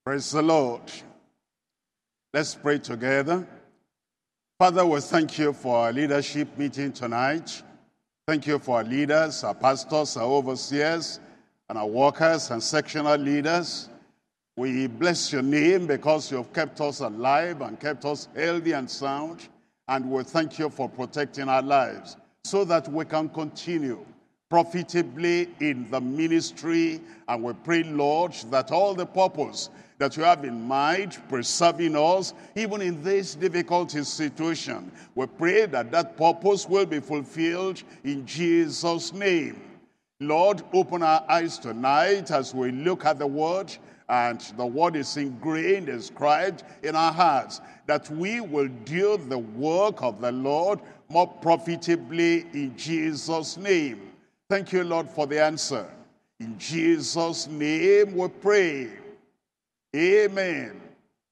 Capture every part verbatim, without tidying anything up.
Praise the Lord. Let's pray together. Father, we thank you for our leadership meeting tonight. Thank you for our leaders, our pastors, our overseers, and our workers and sectional leaders. We bless your name because you've kept us alive and kept us healthy and sound. And we thank you for protecting our lives so that we can continue profitably in the ministry. And we pray, Lord, that all the purpose that you have in mind, preserving us, even in this difficult situation, we pray that that purpose will be fulfilled in Jesus' name. Lord, open our eyes tonight as we look at the word, and the word is ingrained, inscribed in our hearts, that we will do the work of the Lord more profitably in Jesus' name. Thank you, Lord, for the answer. In Jesus' name we pray. Amen.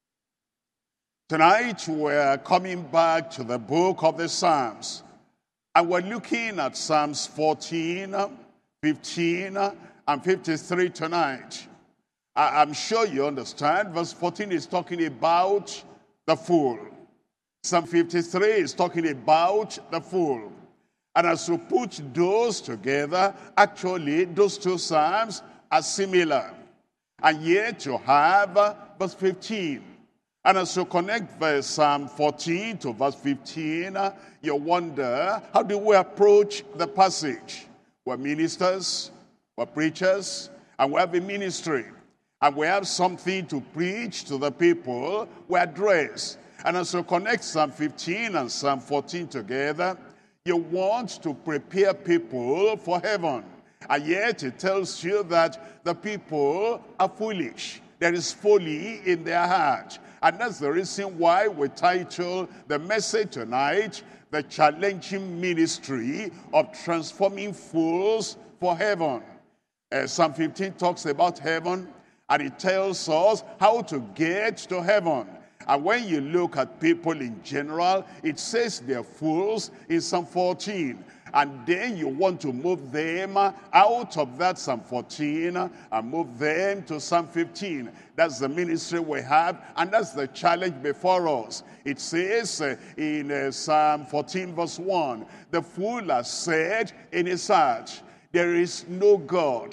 Tonight we're coming back to the book of the Psalms, and we're looking at Psalms fourteen, fifteen, and fifty-three tonight. I'm sure you understand. Verse fourteen is talking about the fool. Psalm fifty-three is talking about the fool. And as you put those together, actually those two psalms are similar. And yet you have uh, verse fifteen. And as you connect verse Psalm fourteen to verse fifteen, uh, you wonder, how do we approach the passage? We're ministers, we're preachers, and we have a ministry. And we have something to preach to the people we address. And as you connect Psalm fifteen and Psalm fourteen together, you want to prepare people for heaven. And yet it tells you that the people are foolish. There is folly in their heart. And that's the reason why we title the message tonight, The Challenging Ministry of Transforming Fools for Heaven. Uh, Psalm fifteen talks about heaven, and it tells us how to get to heaven. And when you look at people in general, it says they're fools in Psalm fourteen. And then you want to move them out of that Psalm fourteen and move them to Psalm fifteen. That's the ministry we have, and that's the challenge before us. It says uh, in uh, Psalm fourteen verse one, the fool has said in his heart, there is no God.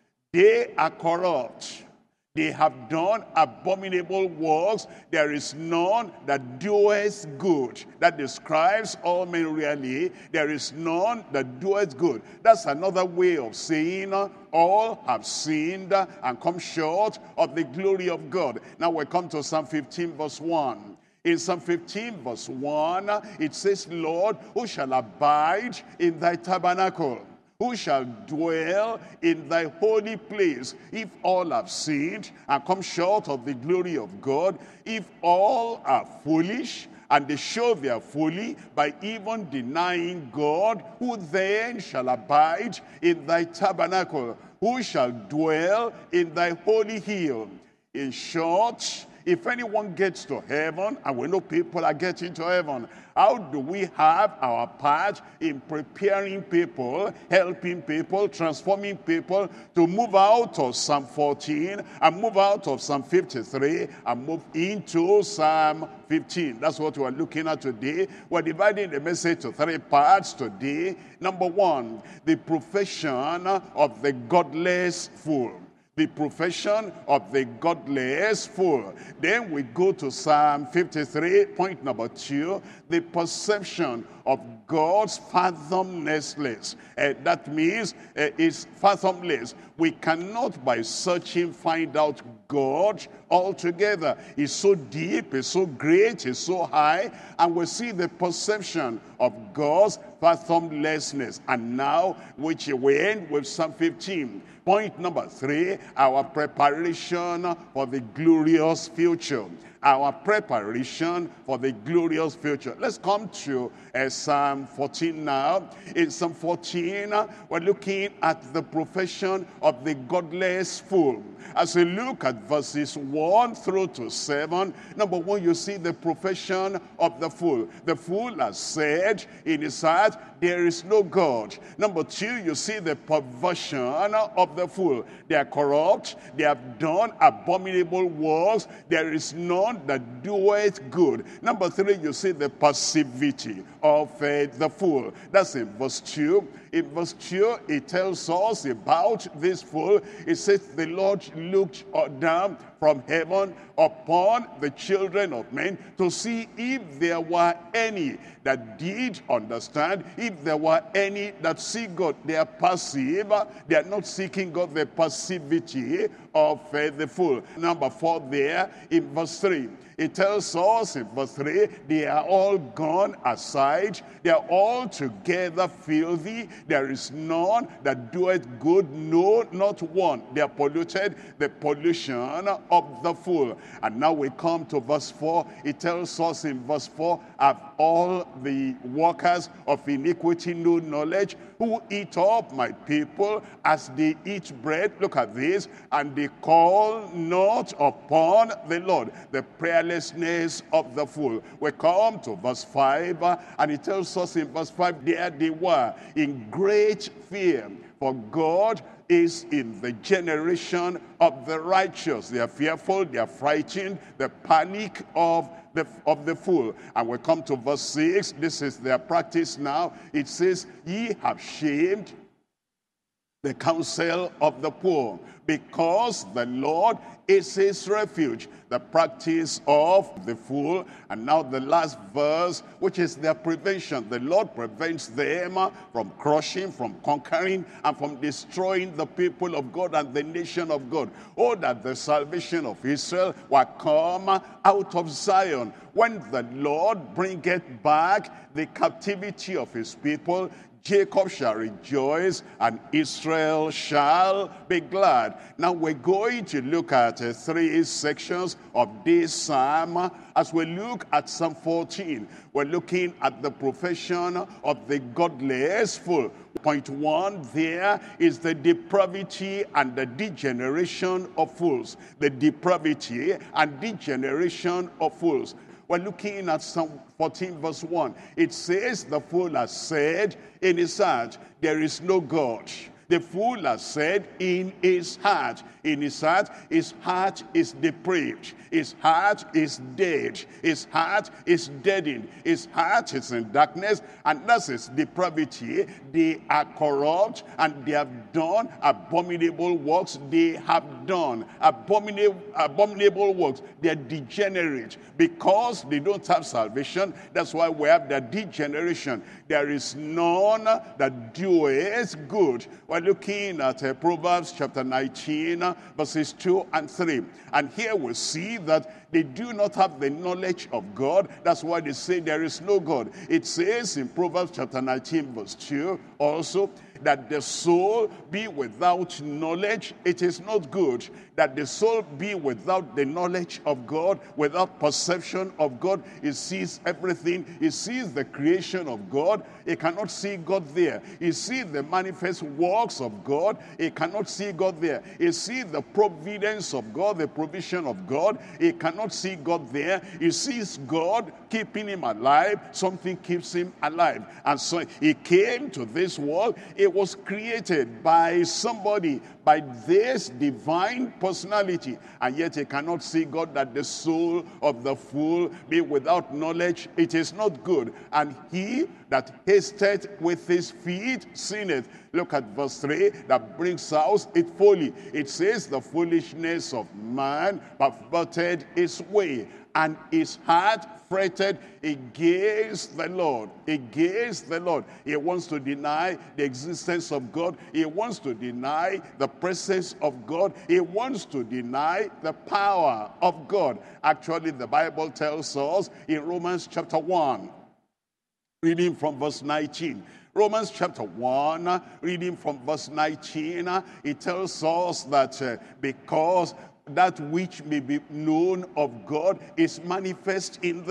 They are corrupt. They have done abominable works. There is none that doeth good. That describes all men really. There is none that doeth good. That's another way of saying all have sinned and come short of the glory of God. Now we come to Psalm fifteen verse one. In Psalm fifteen verse one, it says, Lord, who shall abide in thy tabernacle? Who shall dwell in thy holy place? If all have sinned and come short of the glory of God, if all are foolish and they show their folly by even denying God, who then shall abide in thy tabernacle? Who shall dwell in thy holy hill? In short, if anyone gets to heaven, and we know people are getting to heaven, how do we have our part in preparing people, helping people, transforming people to move out of Psalm fourteen and move out of Psalm fifty-three and move into Psalm fifteen? That's what we're looking at today. We're dividing the message to three parts today. Number one, the profession of the godless fool. The profession of the godless fool. Then we go to Psalm fifty-three, point number two, the perception of God's fathomlessness. Uh, that means uh, it's fathomless. We cannot by searching find out God altogether. He's so deep, he's so great, he's so high, and we see the perception of God's fathomlessness. And now, which we end with Psalm fifteen. Point number three, our preparation for the glorious future. Our preparation for the glorious future. Let's come to uh, Psalm fourteen now. In Psalm fourteen, uh, we're looking at the profession of the godless fool. As we look at verses one through to seven, number one, you see the profession of the fool. The fool has said in his heart, there is no God. Number two, you see the perversion of the fool. They are corrupt. They have done abominable works. There is none that doeth good. Number three, you see the passivity of uh, the fool. That's in verse two. In verse two, it tells us about this fool. It says, the Lord looked down from heaven upon the children of men to see if there were any that did understand, if there were any that seek God. They are passive. They are not seeking God, the passivity of uh, the fool. Number four there in verse three. It tells us in verse three, they are all gone aside. They are all together filthy. There is none that doeth good, no, not one. They are polluted, the pollution of the fool. And now we come to verse four. It tells us in verse four, have all the workers of iniquity no knowledge, who eat up my people as they eat bread. Look at this. And they call not upon the Lord. The prayerlessness of the fool. We come to verse five, uh, and it tells us in verse five, there they were in great fear, for God is in the generation of the righteous. They are fearful, they are frightened, the panic of the, of the fool. And we come to verse six. This is their practice now. It says, ye have shamed the counsel of the poor, because the Lord is his refuge. The practice of the fool. And now the last verse, which is their prevention. The Lord prevents them from crushing, from conquering, and from destroying the people of God and the nation of God. Oh, that the salvation of Israel will come out of Zion. When the Lord bringeth back the captivity of his people, Jacob shall rejoice and Israel shall be glad. Now we're going to look at uh, three sections of this psalm. As we look at Psalm fourteen, we're looking at the profession of the godless fool. Point one there is the depravity and the degeneration of fools. The depravity and degeneration of fools. We're looking at Psalm fourteen verse one. It says, the fool has said in his heart, there is no God. The fool has said in his heart. In his heart, his heart is depraved. His heart is dead. His heart is deadened. His heart is in darkness, and that's his depravity. They are corrupt, and they have done abominable works. They have done abominable, abominable works. They are degenerate. Because they don't have salvation, that's why we have the degeneration. There is none that doeth good. We're looking at uh, Proverbs chapter nineteen, uh, verses two and three. And here we see that they do not have the knowledge of God. That's why they say there is no God. It says in Proverbs chapter nineteen, verse two, also, that the soul be without knowledge, it is not good. That the soul be without the knowledge of God, without perception of God. It sees everything. It sees the creation of God. It cannot see God there. It sees the manifest works of God. It cannot see God there. It sees the providence of God, the provision of God. It cannot see God there. It sees God keeping him alive. Something keeps him alive. And so he came to this world. It was created by somebody, by this divine personality, and yet he cannot see God. That the soul of the fool be without knowledge, it is not good. And he that hasteth with his feet sinneth. Look at verse three, that brings out it folly. It says, the foolishness of man perverted his way, and his heart fretted against the Lord. Against the Lord. He wants to deny the existence of God. He wants to deny the presence of God. He wants to deny the power of God. Actually, the Bible tells us in Romans chapter one, reading from verse nineteen. Romans chapter one, reading from verse nineteen, it tells us that uh, because that which may be known of God is manifest in them.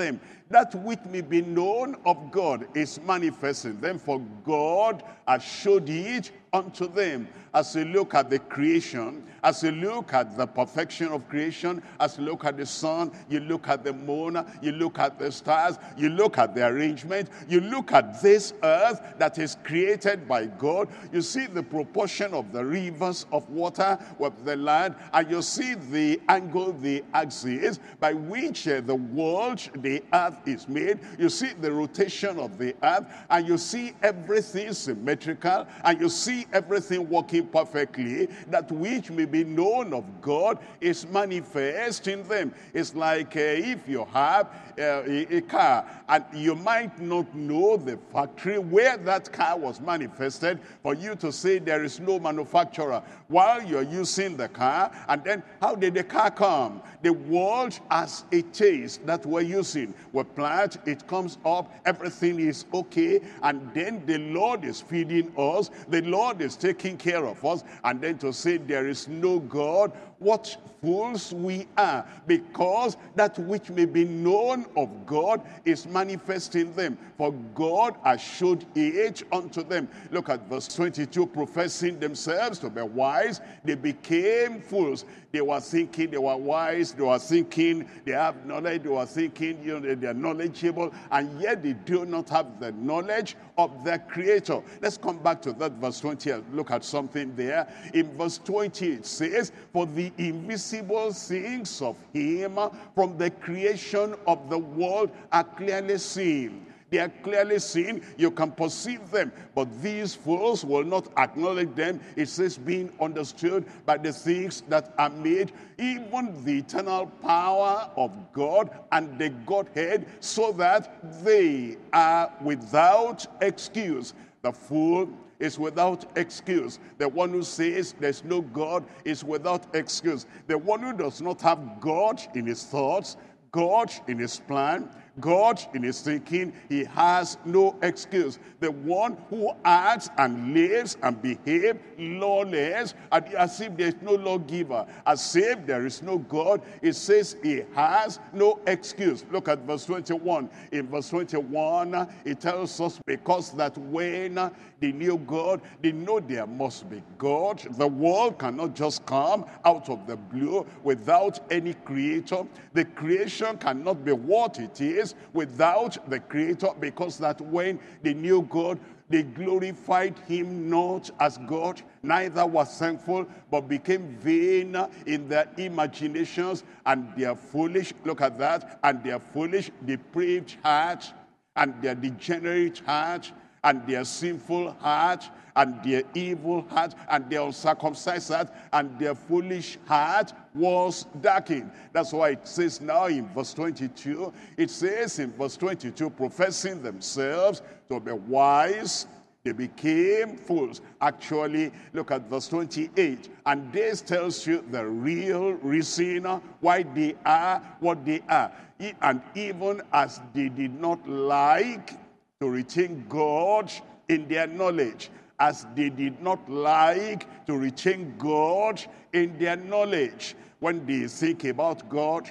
that which may be known of God is manifesting them, for God has showed it unto them. As you look at the creation, as you look at the perfection of creation, as you look at the sun, you look at the moon, you look at the stars, you look at the arrangement, you look at this earth that is created by God, you see the proportion of the rivers of water with the land, and you see the angle, the axis by which uh, the world, the earth is made. You see the rotation of the earth, and you see everything symmetrical, and you see everything working perfectly. That which may be known of God is manifest in them. It's like uh, if you have uh, a, a car, and you might not know the factory where that car was manifested, for you to say there is no manufacturer while you're using the car. And then how did the car come? The world as it is that we're using, we plant, it comes up, everything is okay, and then the Lord is feeding us, the Lord is taking care of us, and then to say there is no God, what fools we are, because that which may be known of God is manifest in them, for God has showed it unto them. Look at verse twenty-two, professing themselves to be wise, they became fools. They were thinking they were wise, they were thinking they have knowledge, they were thinking, you know, they are knowledgeable, and yet they do not have the knowledge of their Creator. Let's come back to that verse twenty and look at something there. In verse twenty it says, for the invisible things of him from the creation of the world are clearly seen. They are clearly seen, you can perceive them, but these fools will not acknowledge them. It says being understood by the things that are made, even the eternal power of God and the Godhead, so that they are without excuse. The fool is without excuse. The one who says there's no God is without excuse. The one who does not have God in his thoughts, God in his plan, God in his thinking, he has no excuse. The one who acts and lives and behaves lawless, as if there is no lawgiver, as if there is no God, it says he has no excuse. Look at verse twenty-one. In verse twenty-one, it tells us, because that when they knew God, they know there must be God. The world cannot just come out of the blue without any creator. The creation cannot be what it is without the Creator, because that when they knew God, they glorified him not as God, neither was thankful, but became vain in their imaginations, and their foolish, look at that, and their foolish, depraved heart, and their degenerate heart, and their sinful heart, and their evil heart, and their uncircumcised heart, and their foolish heart was darkened. That's why it says now in verse twenty-two, it says in verse twenty-two, professing themselves to be wise, they became fools. Actually, look at verse twenty-eight. And this tells you the real reason why they are what they are. And even as they did not like to retain God in their knowledge, as they did not like to retain God in their knowledge. When they think about God,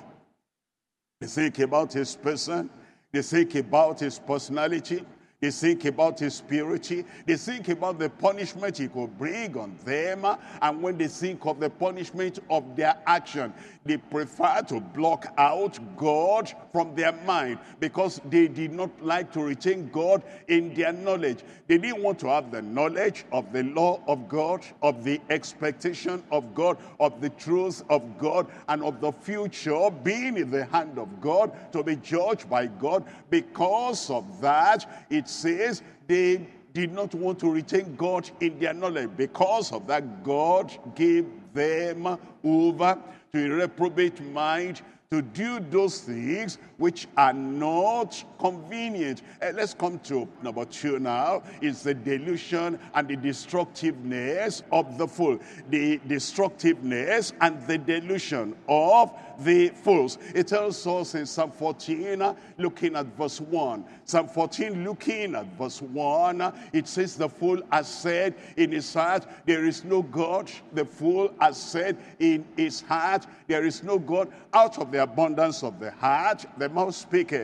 they think about his person, they think about his personality, they think about his purity, they think about the punishment he could bring on them, and when they think of the punishment of their action, they prefer to block out God from their mind, because they did not like to retain God in their knowledge. They didn't want to have the knowledge of the law of God, of the expectation of God, of the truth of God, and of the future being in the hand of God, to be judged by God. Because of that, it says they did not want to retain God in their knowledge. Because of that, God gave them over to a reprobate mind, to do those things which are not convenient. Uh, let's come to number two now. It's the delusion and the destructiveness of the fool. The destructiveness and the delusion of the fools. It tells us in Psalm fourteen, uh, looking at verse one. Psalm fourteen, looking at verse one, uh, it says, the fool has said in his heart, there is no God. The fool has said in his heart, there is no God. Out of the abundance of the heart, the mouth speaketh.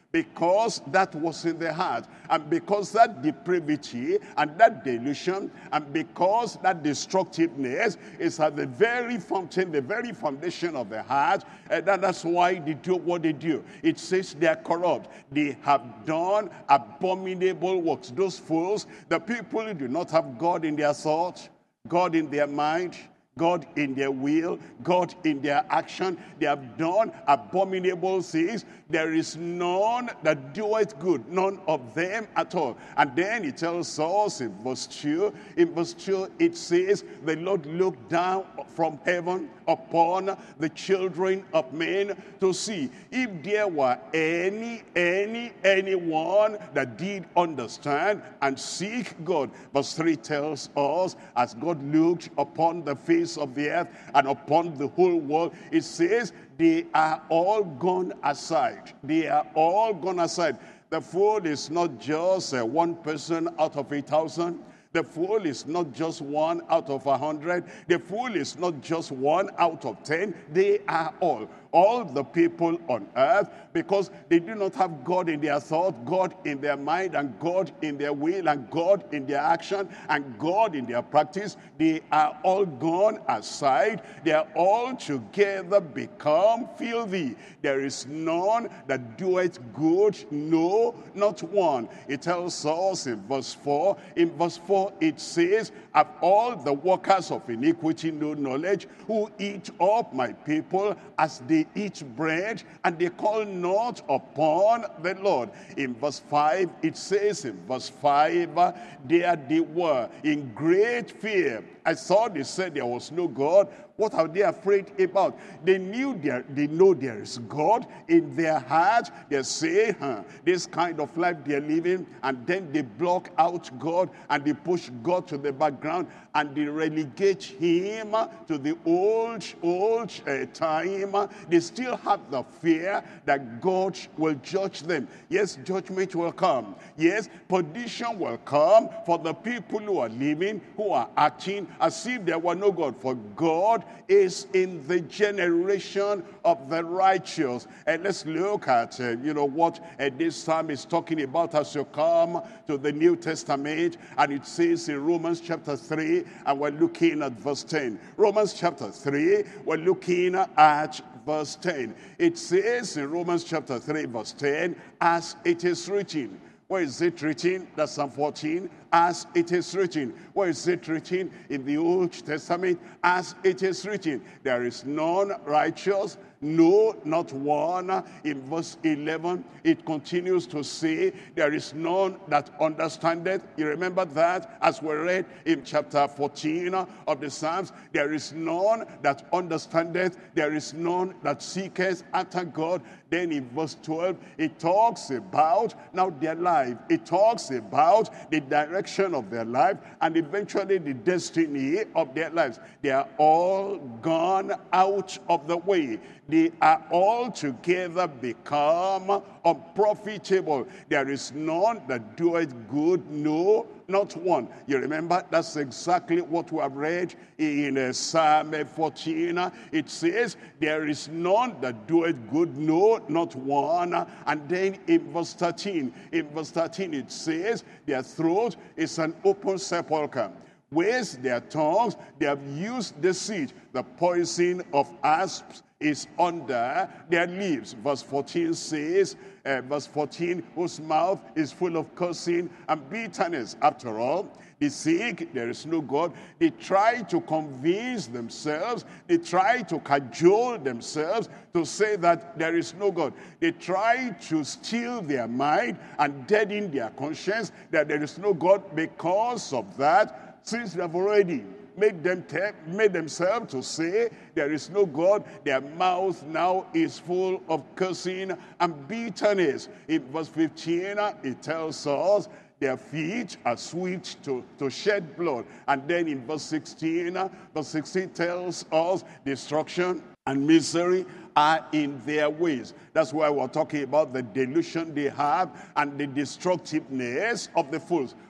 Because that was in the heart, and because that depravity and that delusion, and because that destructiveness is at the very fountain, the very foundation of the heart, and that, that's why they do what they do. It says they are corrupt. They have done abominable works. Those fools, the people who do not have God in their thought, God in their mind, God in their will, God in their action. They have done abominable things. There is none that doeth good, none of them at all. And then it tells us in verse two, in verse two it says, the Lord looked down from heaven upon the children of men to see if there were any, any, anyone that did understand and seek God. Verse three tells us, as God looked upon the face of the earth and upon the whole world, it says, they are all gone aside. They are all gone aside. The fool is not just uh, one person out of a thousand. The fool is not just one out of a hundred. The fool is not just one out of ten. They are all. All the people on earth, because they do not have God in their thought, God in their mind, and God in their will, and God in their action, and God in their practice. They are all gone aside. They are all together become filthy. There is none that doeth good, no, not one. It tells us in verse four. In verse four it says, have all the workers of iniquity no knowledge, who eat up my people as they eat bread, and they call not upon the Lord. In verse five it says, in verse five, there they were in great fear. I thought they said there was no God. What are they afraid about? They knew there, they know there is God in their heart. They say, huh, this kind of life they're living, and then they block out God, and they push God to the background, and they relegate him to the old, old uh, time. They still have the fear that God will judge them. Yes, judgment will come. Yes, perdition will come for the people who are living, who are acting as if there were no God. For God is in the generation of the righteous. And let's look at, uh, you know, what uh, this psalm is talking about as you come to the New Testament. And it says in Romans chapter three, and we're looking at verse ten. Romans chapter three, we're looking at verse ten. It says in Romans chapter three, verse ten, as it is written. Where is it written? That's Psalm fourteen. As it is written. Where is it written? In the Old Testament. As it is written. There is none righteous, no, not one. In verse eleven, it continues to say, there is none that understandeth. You remember that as we read in chapter fourteen of the Psalms. There is none that understandeth. There is none that seeketh after God. Then in verse twelve, it talks about now their life. It talks about the direction of their life and eventually the destiny of their lives. They are all gone out of the way. They are all together become unprofitable. There is none that doeth good, no, not one. You remember, that's exactly what we have read in uh, Psalm fourteen. It says, there is none that doeth good, no, not one. And then in verse thirteen, in verse thirteen it says, their throat is an open sepulchre. With their tongues they have used deceit. The poison of asps is under their lips. Verse fourteen says, uh, verse fourteen, whose mouth is full of cursing and bitterness. After all, they think there is no God. They try to convince themselves, they try to cajole themselves to say that there is no God. They try to steal their mind and deaden their conscience that there is no God. Because of that, since they have already made them made themselves to say there is no God, their mouth now is full of cursing and bitterness. In verse fifteen, it tells us their feet are sweet to, to shed blood. And then in verse sixteen, verse sixteen tells us destruction and misery are in their ways. That's why we're talking about the delusion they have and the destructiveness of the fools.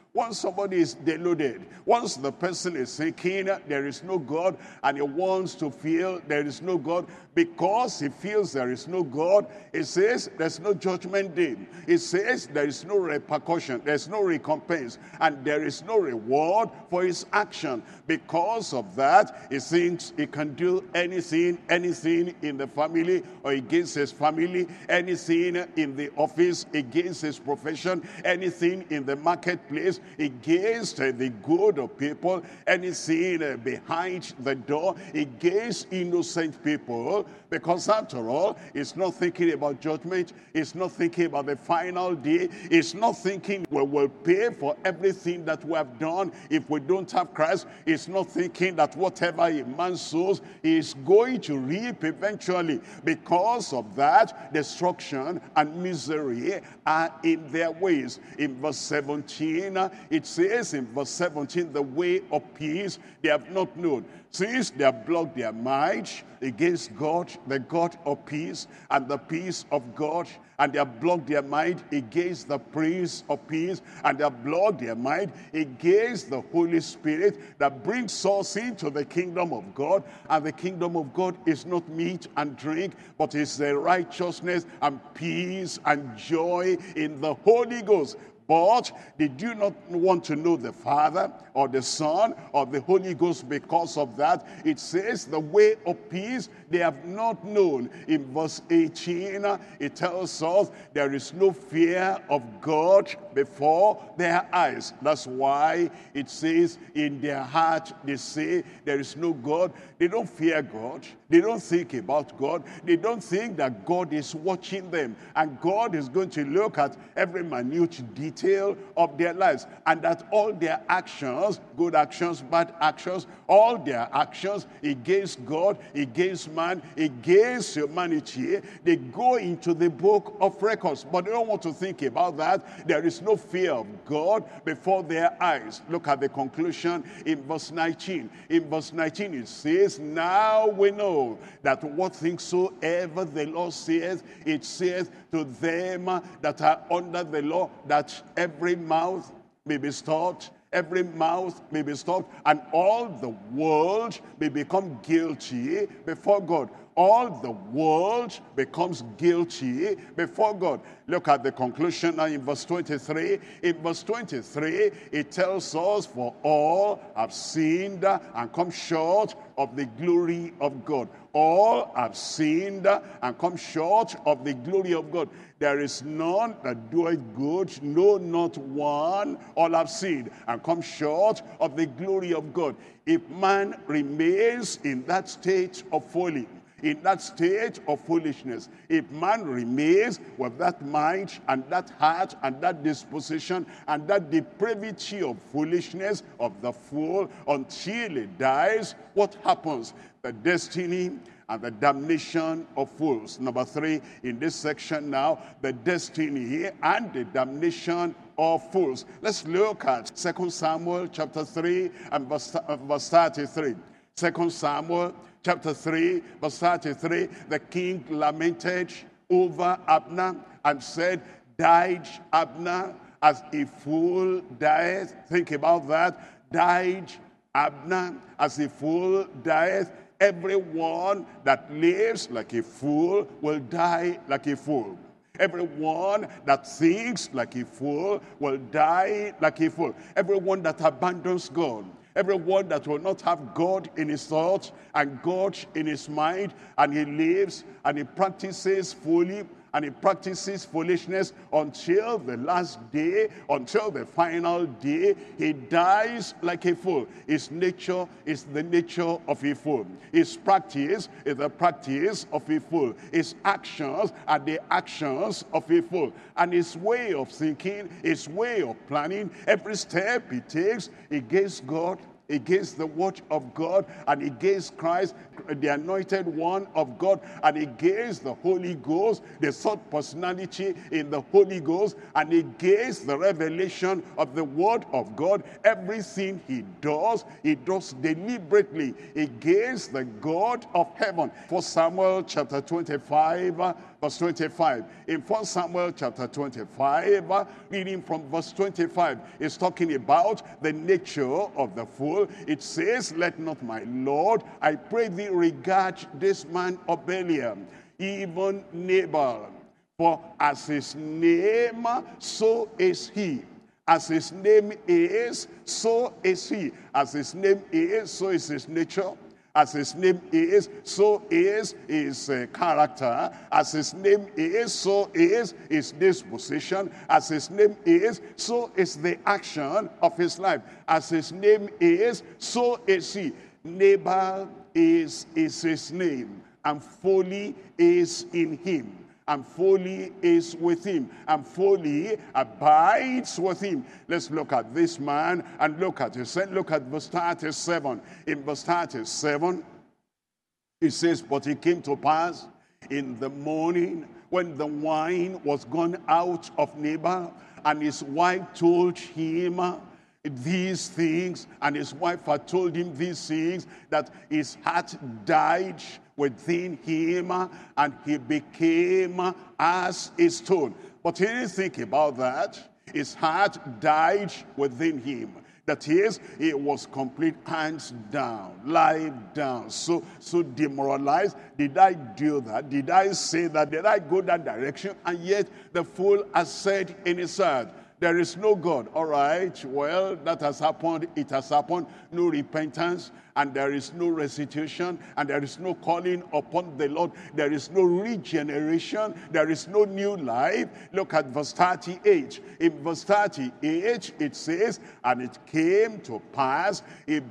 Once somebody is deluded, once the person is thinking there is no God, and he wants to feel there is no God, because he feels there is no God, it says there's no judgment day. It says there is no repercussion, there's no recompense, and there is no reward for his action. Because of that, he thinks he can do anything, anything in the family or against his family, anything in the office against his profession, anything in the marketplace against uh, the good of people, anything uh, behind the door against innocent people, because after all, it's not thinking about judgment, it's not thinking about the final day, it's not thinking we will pay for everything that we have done if we don't have Christ, it's not thinking that whatever a man sows, he is going to reap eventually. Because of that, destruction and misery are in their ways. In verse seventeen, it says in verse seventeen, the way of peace they have not known, since they have blocked their mind against God, the God of peace, and the peace of God, and they have blocked their mind against the Prince of Peace, and they have blocked their mind against the Holy Spirit that brings us into the kingdom of God. And the kingdom of God is not meat and drink, but is the righteousness and peace and joy in the Holy Ghost. But they do not want to know the Father or the Son or the Holy Ghost. Because of that, it says the way of peace they have not known. In verse eighteen, it tells us there is no fear of God before their eyes. That's why it says in their heart they say there is no God. They don't fear God. They don't think about God. They don't think that God is watching them. And God is going to look at every minute detail of their lives. And that all their actions, good actions, bad actions, all their actions against God, against man, against humanity, they go into the book of records. But they don't want to think about that. There is no fear of God before their eyes. Look at the conclusion in verse nineteen. In verse nineteen it says, now we know that what things soever the law saith, it saith to them that are under the law, that every mouth may be stopped, every mouth may be stopped, and all the world may become guilty before God. All the world becomes guilty before God. Look at the conclusion now in verse twenty-three. In verse twenty-three, it tells us, for all have sinned and come short of the glory of God. All have sinned and come short of the glory of God. There is none that doeth good, no, not one. All have sinned and come short of the glory of God. If man remains in that state of folly, in that state of foolishness, if man remains with that mind and that heart and that disposition and that depravity of foolishness of the fool until he dies, what happens? The destiny and the damnation of fools. Number three, in this section now, the destiny and the damnation of fools. Let's look at Second Samuel chapter three and verse, uh, verse thirty-three. Second Samuel chapter three, verse thirty-three, the king lamented over Abner and said, died Abner as a fool dieth? Think about that. Died Abner as a fool dieth? Everyone that lives like a fool will die like a fool. Everyone that thinks like a fool will die like a fool. Everyone that abandons God, everyone that will not have God in his thoughts and God in his mind, and he lives and he practices fully and he practices foolishness until the last day, until the final day, he dies like a fool. His nature is the nature of a fool. His practice is the practice of a fool. His actions are the actions of a fool. And his way of thinking, his way of planning, every step he takes against God, against the word of God, and against Christ, the anointed one of God, and against the Holy Ghost, the third personality in the Holy Ghost, and against the revelation of the word of God. Everything he does, he does deliberately against the God of heaven. First Samuel chapter twenty-five, uh, verse twenty-five. In First Samuel chapter twenty-five, uh, reading from verse twenty-five, it's talking about the nature of the fool. It says, let not my Lord, I pray thee, regard this man of Belial, even Nabal, for as his name, so is he. As his name is, so is he. As his name is, so is his nature. As his name is, so is his uh, character. As his name is, so is his disposition. As his name is, so is the action of his life. As his name is, so is he. Nabal is, is his name, and folly is in him. And folly is with him, and folly abides with him. Let's look at this man and look at his look at verse thirty-seven. In verse thirty-seven, it says, but it came to pass in the morning, when the wine was gone out of Nabal, and his wife told him these things, and his wife had told him these things, that his heart died within him, and he became as a stone. But he didn't think about that. His heart died within him. That is, he was complete hands down, lie down, so so demoralized. Did I do that? Did I say that? Did I go that direction? And yet the fool has said in his heart, there is no God. All right, well, that has happened. It has happened. No repentance, and there is no restitution, and there is no calling upon the Lord. There is no regeneration. There is no new life. Look at verse thirty-eight. In verse thirty-eight, it says, and it came to pass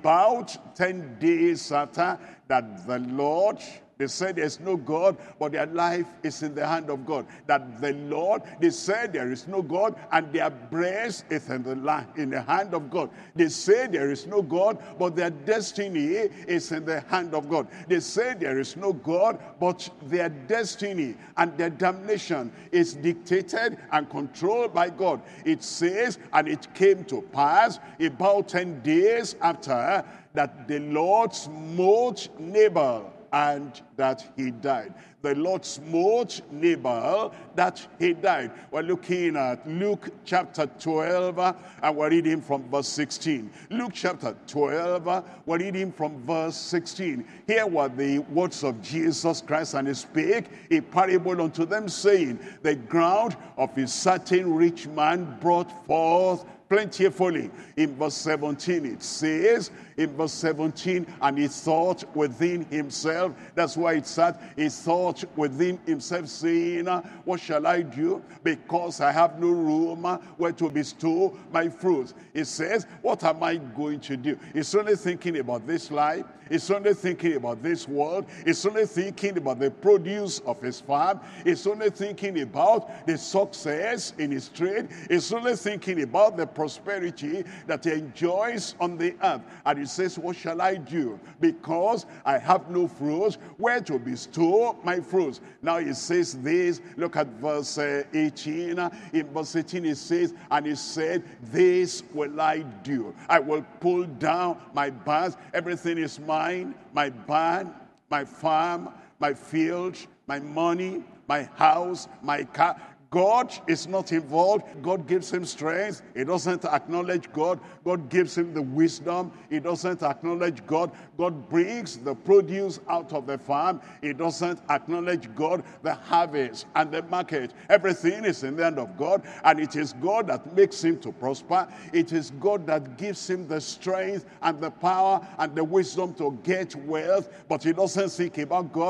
about ten days after that the Lord... They said there's no God, but their life is in the hand of God. That the Lord, they said there is no God, and their breast is in the, in the hand of God. They say there is no God, but their destiny is in the hand of God. They say there is no God, but their destiny and their damnation is dictated and controlled by God. It says, and it came to pass about ten days after that the Lord smote Nabal, and that he died. The Lord smote Nabal, that he died. We're looking at Luke chapter twelve, and we're reading from verse sixteen. Luke chapter twelve, we're reading from verse sixteen. Here were the words of Jesus Christ, and he spake a parable unto them, saying, the ground of a certain rich man brought forth plentifully. In verse seventeen, it says, in verse seventeen, and he thought within himself. That's why it said, he thought within himself, saying, what shall I do? Because I have no room where to bestow my fruits. It says, what am I going to do? He's only thinking about this life. He's only thinking about this world. He's only thinking about the produce of his farm. He's only thinking about the success in his trade. He's only thinking about the prosperity that he enjoys on the earth. And he says, what shall I do? Because I have no fruits where to bestow my fruits. Now he says this, look at verse uh, eighteen. In verse eighteen it says, and he said, this will I do. I will pull down my barns. Everything is mine, my barn, my farm, my field, my money, my house, my car. God is not involved. God gives him strength. He doesn't acknowledge God. God gives him the wisdom. He doesn't acknowledge God. God brings the produce out of the farm. He doesn't acknowledge God, the harvest and the market. Everything is in the hand of God, and it is God that makes him to prosper. It is God that gives him the strength and the power and the wisdom to get wealth, but he doesn't think about God.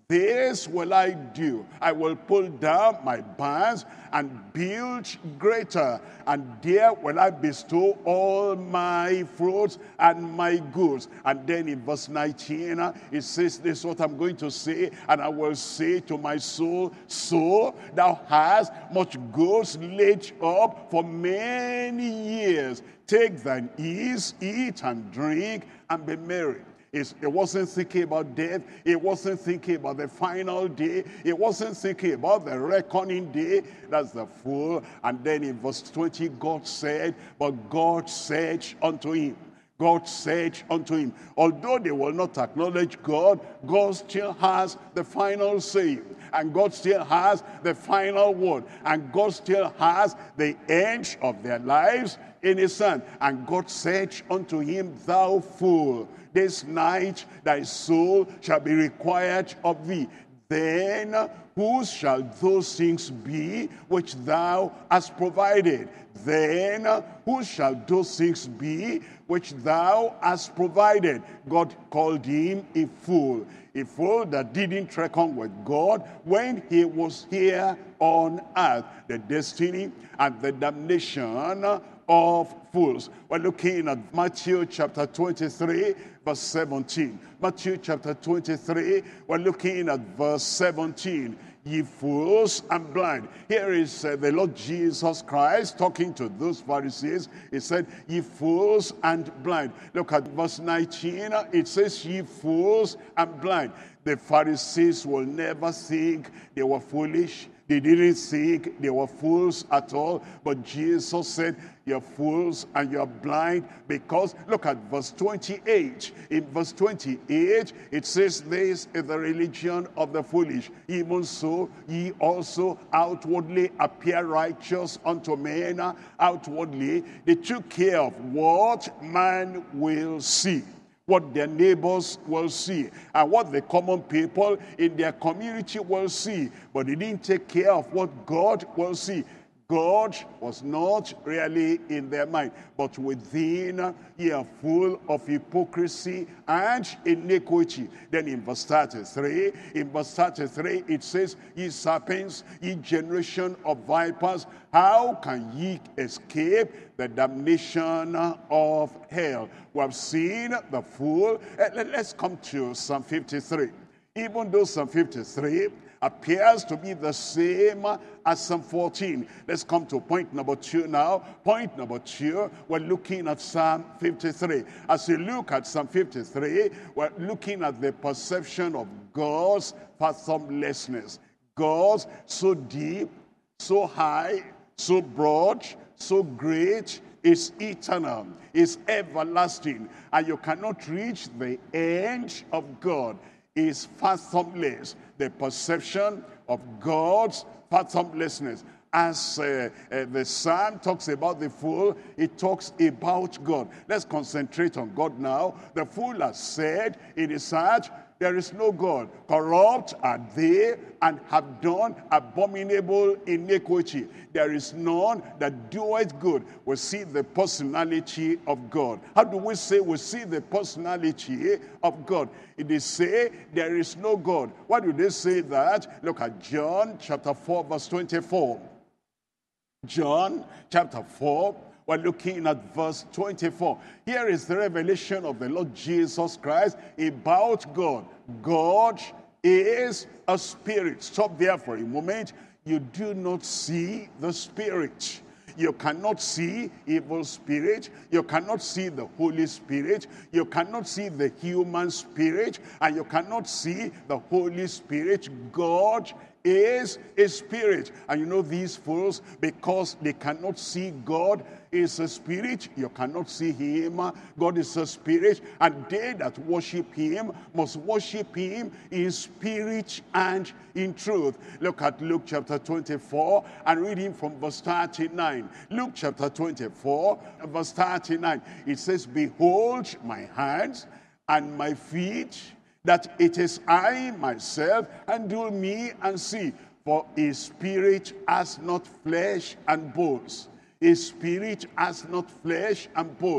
This will I do. I will pull down my barns and build greater, and there will I bestow all my fruits and my goods. And then in verse nineteen, it says, this is what I'm going to say, and I will say to my soul, soul, thou hast much goods laid up for many years. Take thine ease, eat and drink, and be merry. It wasn't thinking about death. It wasn't thinking about the final day. It wasn't thinking about the reckoning day. That's the fool. And then in verse twenty, God said, but God said unto him, God said unto him, although they will not acknowledge God, God still has the final say. And God still has the final word. And God still has the end of their lives in his hand. And God said unto him, thou fool, this night thy soul shall be required of thee. Then whose shall those things be which thou hast provided? Then whose shall those things be which thou hast provided? God called him a fool. A fool that didn't reckon with God when he was here on earth. The destiny and the damnation of fools. We're looking at Matthew chapter twenty-three, verse seventeen. Matthew chapter twenty-three, we're looking at verse seventeen. Ye fools and blind. Here is uh, the Lord Jesus Christ talking to those Pharisees. He said, ye fools and blind. Look at verse nineteen. It says, ye fools and blind. The Pharisees will never think they were foolish. They didn't think they were fools at all. But Jesus said, you're fools and you're blind because, look at verse twenty-eight. In verse twenty-eight, it says, this is the religion of the foolish. Even so, ye also outwardly appear righteous unto men. Outwardly, they took care of what man will see, what their neighbors will see, and what the common people in their community will see. But they didn't take care of what God will see. God was not really in their mind, but within ye are full of hypocrisy and iniquity. Then in verse thirty-three, in verse thirty-three, it says, ye serpents, ye generation of vipers, how can ye escape the damnation of hell? We have seen the fool. Let's come to Psalm fifty-three. Even though Psalm fifty-three appears to be the same as Psalm fourteen. Let's come to point number two now. Point number two, we're looking at Psalm fifty-three. As you look at Psalm fifty-three, we're looking at the perception of God's fathomlessness. God's so deep, so high, so broad, so great, is eternal, is everlasting, and you cannot reach the end of God. Is fathomless. The perception of God's fathomlessness. As uh, uh, the psalm talks about the fool, it talks about God. Let's concentrate on God now. The fool has said in his heart, there is no God. Corrupt are they and have done abominable iniquity. There is none that doeth good. We see the personality of God. How do we say we see the personality of God? They say there is no God. Why do they say that? Look at John chapter four, verse twenty-four. John chapter four. We're looking at verse twenty-four. Here is the revelation of the Lord Jesus Christ about God. God is a spirit. Stop there for a moment. You do not see the spirit. You cannot see evil spirit. You cannot see the Holy Spirit. You cannot see the human spirit. And you cannot see the Holy Spirit. God is a spirit. And you know these fools, because they cannot see God is a spirit, you cannot see him. God is a spirit, and they that worship him must worship him in spirit and in truth. Look at Luke chapter twenty-four and reading from verse thirty-nine. Luke chapter twenty-four verse thirty-nine. It says, behold my hands and my feet, that it is I myself, handle me and see. For a spirit has not flesh and bones. A spirit has not flesh and bones.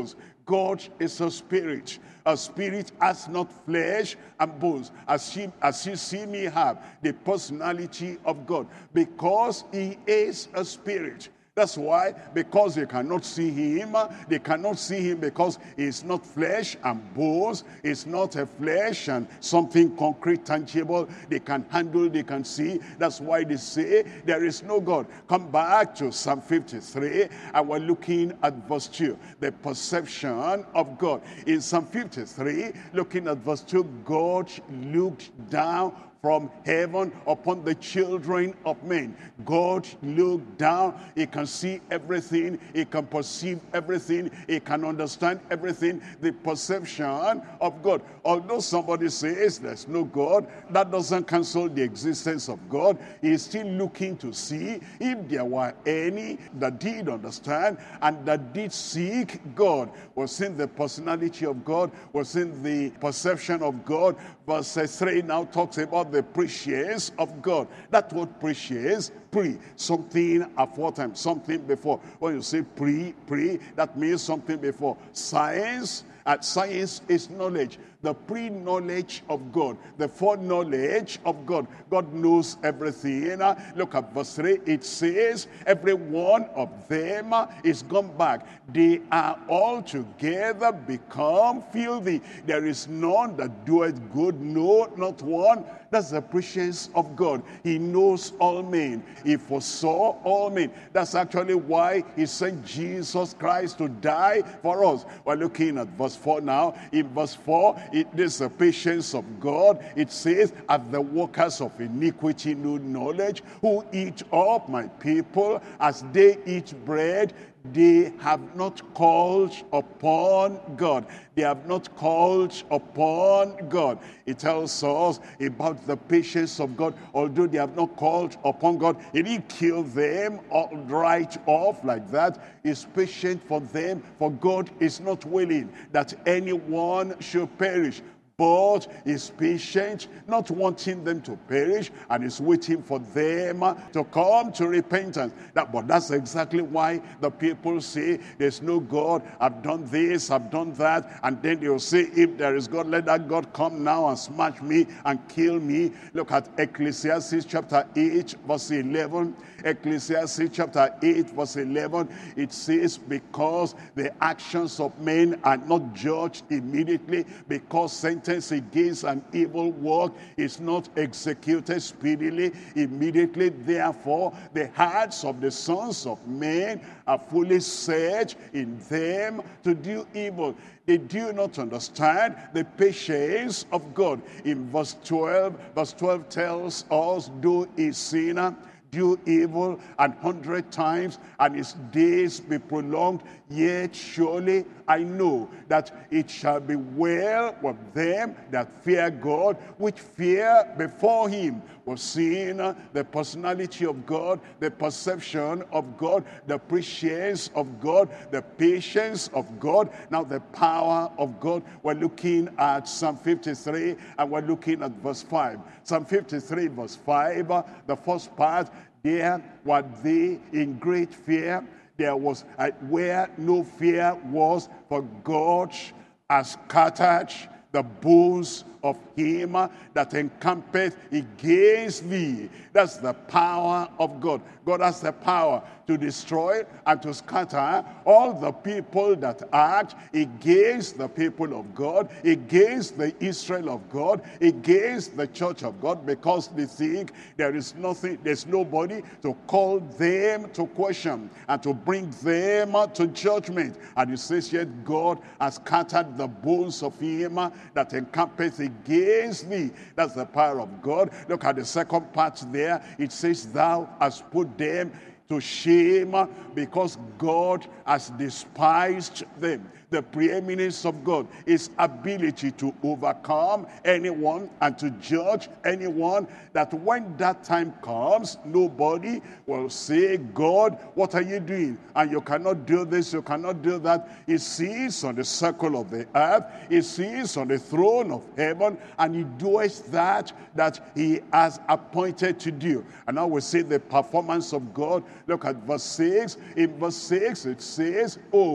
God is a spirit. A spirit has not flesh and bones, as you, as you see me have the personality of God, because he is a spirit. That's why, because they cannot see him, they cannot see him because he's not flesh and bones, it's not a flesh and something concrete, tangible, they can handle, they can see. That's why they say there is no God. Come back to Psalm fifty-three, and we're looking at verse two, the perception of God. In Psalm fifty-three, looking at verse two, God looked down from heaven upon the children of men. God looked down. He can see everything. He can perceive everything. He can understand everything. The perception of God. Although somebody says there's no God, that doesn't cancel the existence of God. He is still looking to see if there were any that did understand and that did seek God. Was in the personality of God, was in the perception of God. Verse three now talks about the prescience of God. That word prescience, pre, something aforetime, something before. When you say pre, pre, that means something before. Science, and science is knowledge. The pre-knowledge of God, the foreknowledge of God. God knows everything. Look at verse three. It says, every one of them is gone back. They are all together become filthy. There is none that doeth good, no, not one. That's the prescience of God. He knows all men. He foresaw all men. That's actually why he sent Jesus Christ to die for us. We're looking at verse four now. In verse four, it is the patience of God. It says, as the workers of iniquity know knowledge, who eat up my people as they eat bread. They have not called upon God. They have not called upon God. It tells us about the patience of God. Although they have not called upon God, He didn't kill them right off like that. He's patient for them, for God is not willing that anyone should perish, but is patient, not wanting them to perish, and is waiting for them to come to repentance. That, but that's exactly why the people say, there's no God, I've done this, I've done that, and then they'll say, if there is God, let that God come now and smash me and kill me. Look at Ecclesiastes chapter eight, verse eleven. Ecclesiastes chapter eight, verse eleven. It says, because the actions of men are not judged immediately, because sentence against an evil work is not executed speedily, immediately. Therefore, the hearts of the sons of men are fully set in them to do evil. They do not understand the patience of God. In verse twelve, verse twelve tells us, though a sinner do evil an hundred times, and his days be prolonged, yet surely I know that it shall be well with them that fear God, which fear before him. We're seeing the personality of God, the perception of God, the prescience of God, the patience of God, now the power of God. We're looking at Psalm fifty-three, and we're looking at verse five. Psalm fifty-three, verse five, the first part, there were they in great fear. There was uh, where no fear was, for God has scattered the bones of him that encampeth against thee. That's the power of God. God has the power to destroy and to scatter all the people that act against the people of God, against the Israel of God, against the church of God, because they think there is nothing, there's nobody to call them to question and to bring them to judgment. And it says, yet God has scattered the bones of him that encampeth against thee. That's the power of God. Look at the second part there. It says, thou hast put them to shame, because God has despised them. The preeminence of God, his ability to overcome anyone and to judge anyone, that when that time comes, nobody will say, God, what are you doing? And you cannot do this, you cannot do that. He sits on the circle of the earth, he sits on the throne of heaven, and he does that that he has appointed to do. And now we see the performance of God. Look at verse six. In verse six it says, oh,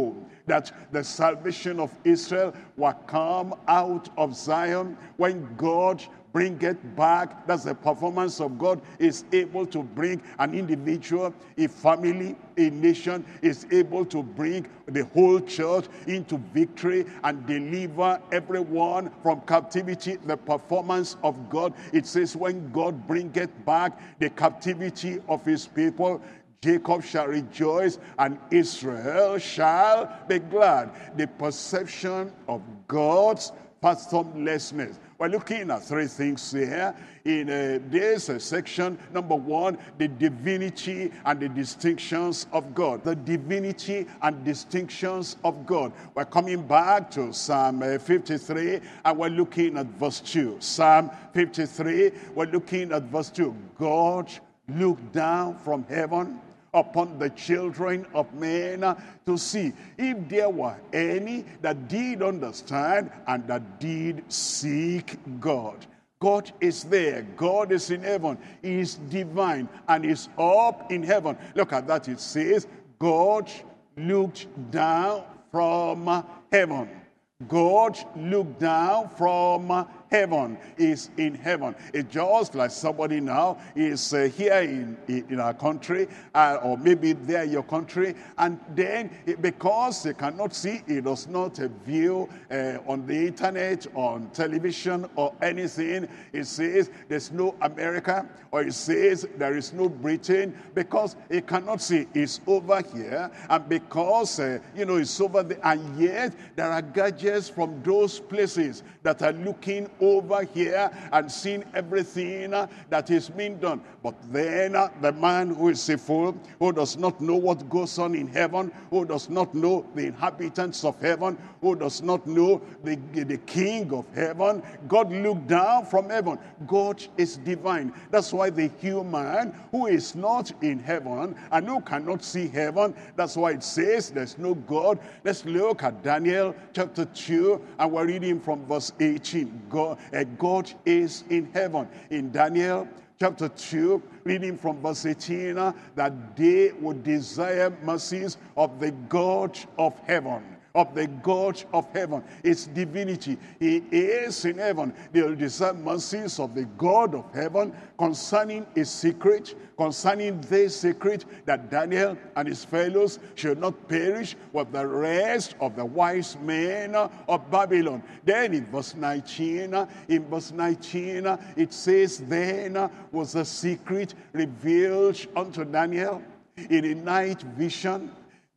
that the salvation of Israel will come out of Zion when God bring it back. That's the performance of God. Is able to bring an individual, a family, a nation, is able to bring the whole church into victory and deliver everyone from captivity. The performance of God, it says when God bringeth back the captivity of his people, Jacob shall rejoice and Israel shall be glad. The perception of God's fathomlessness. We're looking at three things here in uh, this uh, section. Number one, the divinity and the distinctions of God. The divinity and distinctions of God. We're coming back to Psalm uh, fifty-three, and we're looking at verse two. Psalm fifty-three, we're looking at verse two. God looked down from heaven upon the children of men to see if there were any that did understand and that did seek God. God is there. God is in heaven. He is divine and is up in heaven. Look at that. It says, God looked down from heaven. God looked down from heaven. Is in heaven. It's just like somebody now is uh, here in, in our country, uh, or maybe there in your country, and then it, because he cannot see, he does not uh, view uh, on the internet, on television, or anything. It says there's no America, or it says there is no Britain, because he cannot see. It's over here, and because uh, you know it's over there, and yet there are gadgets from those places that are looking over here and seeing everything uh, that is being done. But then uh, the man who is a fool, who does not know what goes on in heaven, who does not know the inhabitants of heaven, who does not know the, the king of heaven, God looked down from heaven. God is divine. That's why the human who is not in heaven and who cannot see heaven, that's why it says there's no God. Let's look at Daniel chapter two, and we're reading from verse eighteen. God, uh, God is in heaven. In Daniel chapter two, reading from verse eighteen, uh, that they would desire mercies of the God of heaven. Of the God of heaven. It's divinity. He is in heaven. They will desire mercies of the God of heaven concerning a secret, concerning this secret, that Daniel and his fellows should not perish with the rest of the wise men of Babylon. Then in verse nineteen, in verse nineteen, it says, then was the secret revealed unto Daniel in a night vision.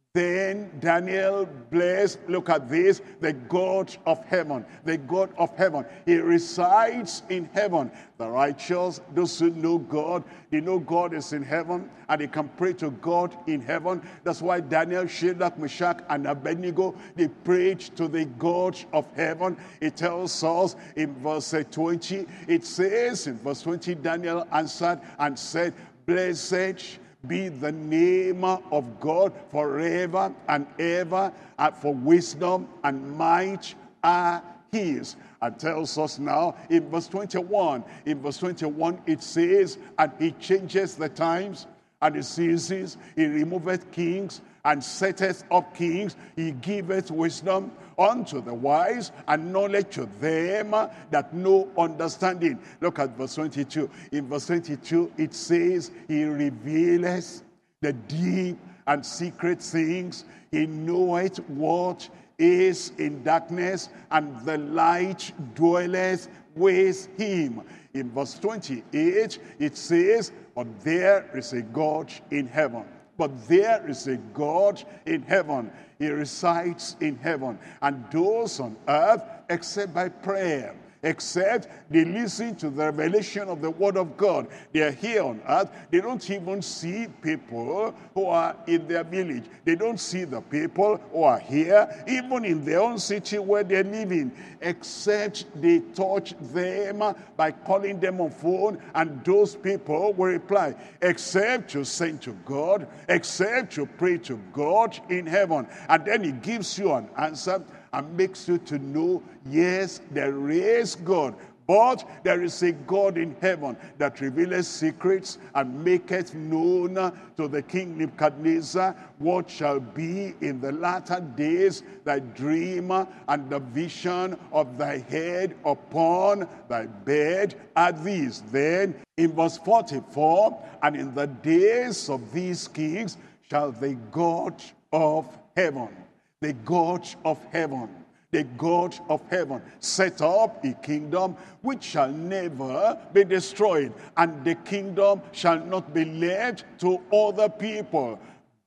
Then Daniel blessed, look at this, the God of heaven, the God of heaven. He resides in heaven. The righteous, those who know God, they know God is in heaven, and they can pray to God in heaven. That's why Daniel, Shadrach, Meshach, and Abednego, they prayed to the God of heaven. It tells us in verse twenty, it says in verse twenty, Daniel answered and said, blessed be the name of God forever and ever, and for wisdom and might are his. And tells us now in verse twenty-one, in verse twenty-one it says, and he changes the times and the seasons, he removeth kings and setteth up kings, he giveth wisdom unto the wise and knowledge to them that know understanding. Look at verse twenty-two. In verse twenty-two it says, he revealeth the deep and secret things. He knoweth what is in darkness, and the light dwelleth with him. In verse twenty-eight it says, but there is a God in heaven. But there is a God in heaven. He resides in heaven. And those on earth, except by prayer, except they listen to the revelation of the word of God, they are here on earth. They don't even see people who are in their village. They don't see the people who are here, even in their own city where they're living, except they touch them by calling them on phone, and those people will reply. Except you send to God, except you pray to God in heaven, and then he gives you an answer and makes you to know, yes, there is God. But there is a God in heaven that revealeth secrets and maketh known to the king Nebuchadnezzar what shall be in the latter days, thy dream and the vision of thy head upon thy bed are these. Then in verse forty-four, and in the days of these kings shall the God of heaven, the God of heaven, the God of heaven set up a kingdom which shall never be destroyed, and the kingdom shall not be led to other people,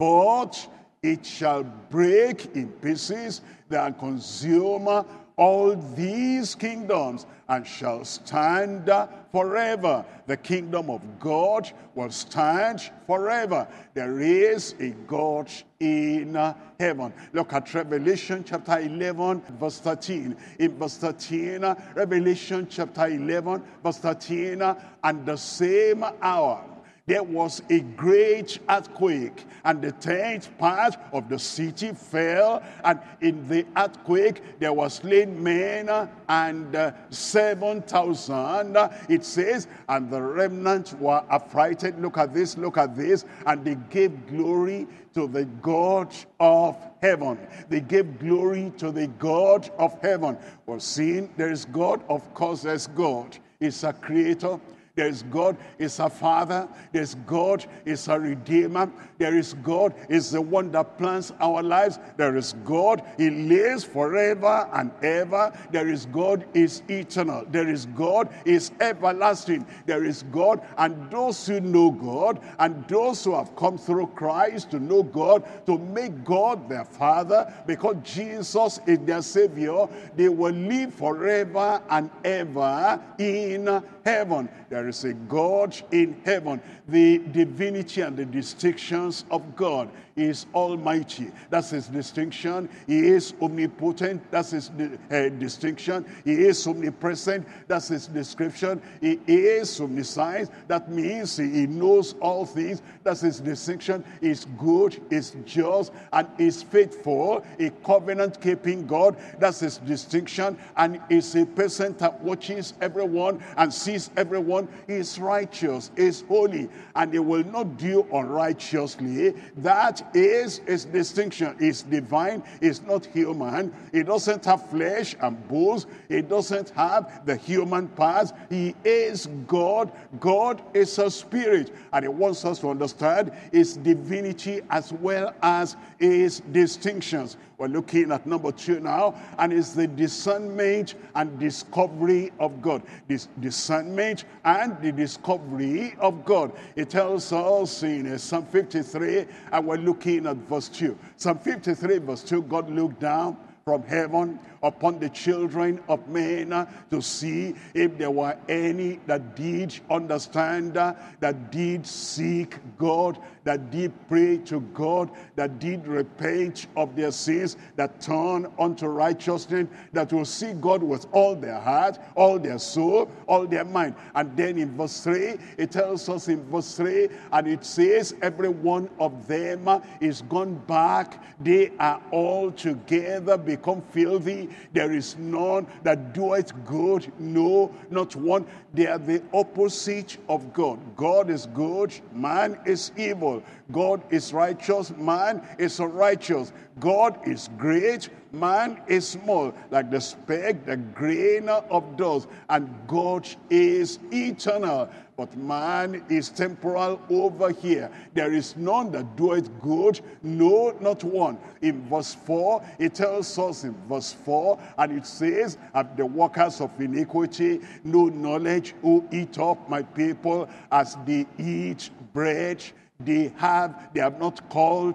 but it shall break in pieces and consume all these kingdoms, and shall stand forever. The kingdom of God will stand forever. There is a God in heaven. Look at Revelation chapter eleven, verse thirteen. In verse thirteen, Revelation chapter eleven, verse thirteen, and the same hour there was a great earthquake, and the tenth part of the city fell, and in the earthquake there were slain men and uh, seven thousand. It says, and the remnant were affrighted. Look at this, look at this. And they gave glory to the God of heaven. They gave glory to the God of heaven. Well, seeing there is God, of course there's God. He's a creator. There is God, is a Father. There is God, is a Redeemer. There is God, is the one that plans our lives. There is God, He lives forever and ever. There is God, is eternal. There is God, is everlasting. There is God, and those who know God, and those who have come through Christ to know God, to make God their Father, because Jesus is their Savior, they will live forever and ever in heaven. There is a God in heaven. The divinity and the distinctions of God. He is almighty. That's his distinction. He is omnipotent. That's his uh, distinction. He is omnipresent. That's his description. He is omniscient. That means he knows all things. That's his distinction. He's good, he's just, and he's faithful. A covenant-keeping God. That's his distinction. And he's a person that watches everyone and sees everyone. He is righteous, he is holy, and he will not do unrighteously. That is his distinction. He's divine, he's not human. He doesn't have flesh and bones. He doesn't have the human parts. He is God. God is a spirit, and he wants us to understand his divinity as well as his distinctions. We're looking at number two now, and it's the discernment and discovery of God. This discernment and the discovery of God. It tells us in Psalm fifty-three, and we're looking at verse two. Psalm fifty-three, verse two, God looked down from heaven upon the children of men uh, to see if there were any that did understand, uh, that did seek God, that did pray to God, that did repent of their sins, that turn unto righteousness, that will see God with all their heart, all their soul, all their mind. And then in verse three, it tells us in verse three, and it says, every one of them uh, is gone back. They are all together become filthy. There is none that doeth good, no, not one. They are the opposite of God. God is good, man is evil. God is righteous, man is unrighteous. God is great, man is small, like the speck, the grain of dust. And God is eternal, but man is temporal over here. There is none that doeth good, no, not one. In verse four, it tells us in verse four, and it says, of the workers of iniquity, no knowledge, who eat up my people as they eat bread. They have, they have not called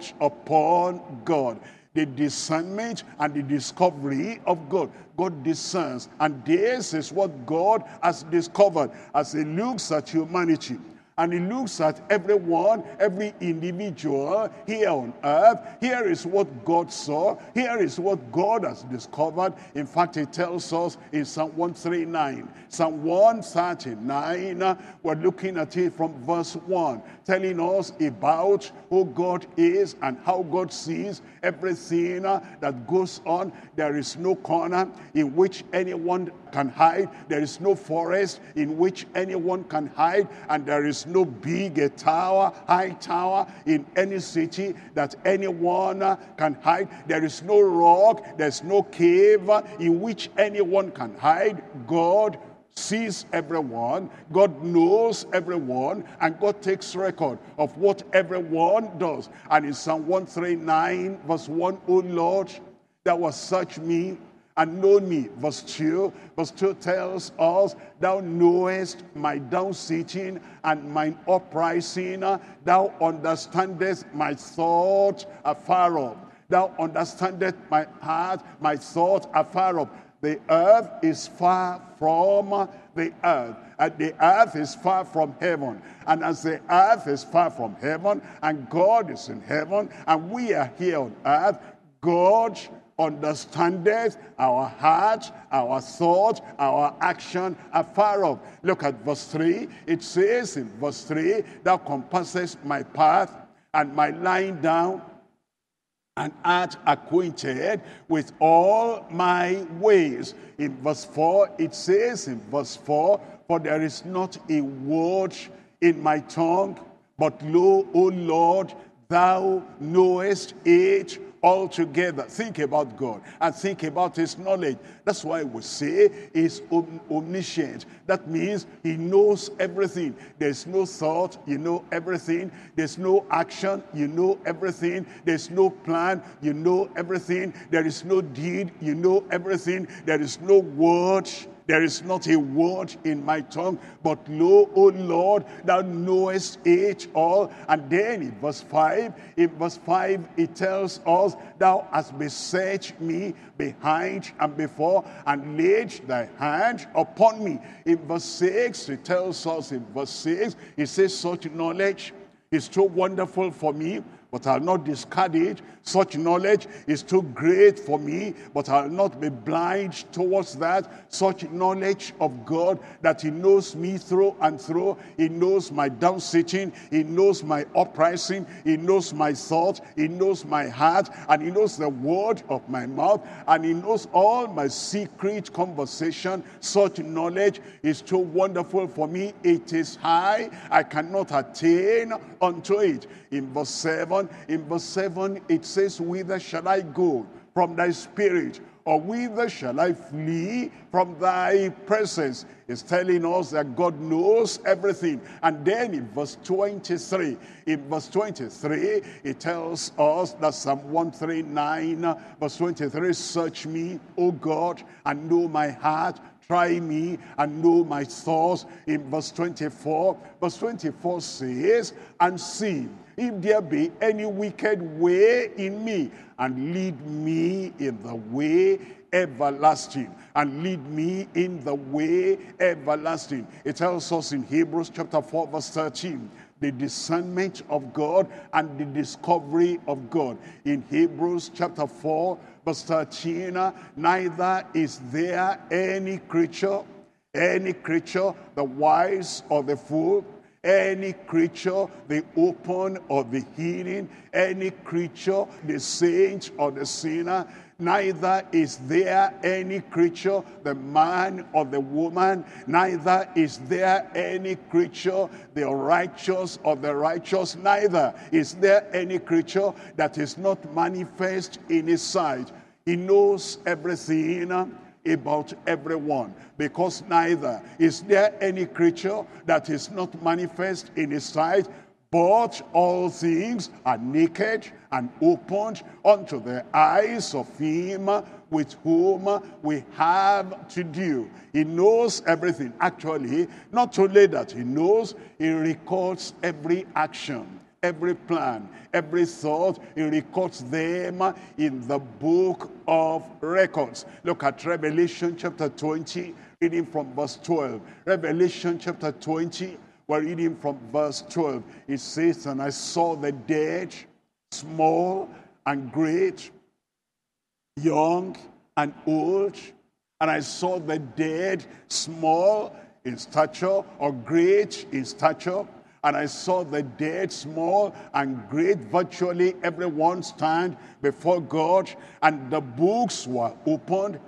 upon God. The discernment and the discovery of God. God discerns, and this is what God has discovered as he looks at humanity. And he looks at everyone, every individual here on earth. Here is what God saw. Here is what God has discovered. In fact, it tells us in Psalm one thirty-nine. Psalm one thirty-nine, uh, we're looking at it from verse one, telling us about who God is and how God sees everything uh, that goes on. There is no corner in which anyone can hide. There is no forest in which anyone can hide. And there is no big a tower, high tower in any city that anyone uh, can hide. There is no rock, there's no cave uh, in which anyone can hide. God sees everyone, God knows everyone, and God takes record of what everyone does. And in Psalm one thirty-nine, verse one, O Lord, thou hast searched me and known me. Verse two, verse two tells us, thou knowest my down sitting and mine uprising. Thou understandest my thought afar off. Thou understandest my heart, my thought afar off. The earth is far from the earth, and the earth is far from heaven. And as the earth is far from heaven, and God is in heaven, and we are here on earth, God understandeth our heart, our thought, our action afar off. Look at verse three. It says in verse three, thou compassest my path and my lying down, and art acquainted with all my ways. In verse four, it says in verse four, for there is not a word in my tongue, but lo, O Lord, thou knowest it altogether. Think about God and think about his knowledge. That's why we say he's omniscient. That means he knows everything. There's no thought, you know everything. There's no action, you know everything. There's no plan, you know everything. There is no deed, you know everything. There is no word, there is not a word in my tongue, but lo, O Lord, thou knowest it all. And then in verse five, in verse five, it tells us, thou hast beset me behind and before, and laid thy hand upon me. In verse six, it tells us in verse six, it says, such knowledge is too wonderful for me, but I'll not discard it. Such knowledge is too great for me, but I'll not be blind towards that. Such knowledge of God that he knows me through and through. He knows my down sitting. He knows my uprising. He knows my thought. He knows my heart. And he knows the word of my mouth. And he knows all my secret conversation. Such knowledge is too wonderful for me. It is high. I cannot attain unto it. In verse seven, in verse seven, it says, whither shall I go from thy spirit? Or whither shall I flee from thy presence? It's telling us that God knows everything. And then in verse twenty-three, in verse twenty-three, it tells us that Psalm one thirty-nine, verse twenty-three, search me, O God, and know my heart. Try me and know my thoughts. In verse twenty-four, verse twenty-four says, and see if there be any wicked way in me, and lead me in the way everlasting. And lead me in the way everlasting. It tells us in Hebrews chapter four, verse thirteen, the discernment of God and the discovery of God. In Hebrews chapter four, verse thirteen, neither is there any creature, any creature, the wise or the fool, any creature, the open or the hidden, any creature, the saint or the sinner, neither is there any creature, the man or the woman, neither is there any creature, the righteous or the righteous, neither is there any creature that is not manifest in his sight. He knows everything about everyone, because neither is there any creature that is not manifest in his sight, but all things are naked and opened unto the eyes of him with whom we have to do. He knows everything. Actually, not only that he knows, he records every action, every plan, every thought. He records them in the book of records. Look at Revelation chapter twenty, reading from verse twelve. Revelation chapter twenty, we're reading from verse twelve. It says, and I saw the dead, small and great, young and old, and I saw the dead, small in stature or great in stature, and I saw the dead, small and great, virtually everyone stand before God, and the books were opened,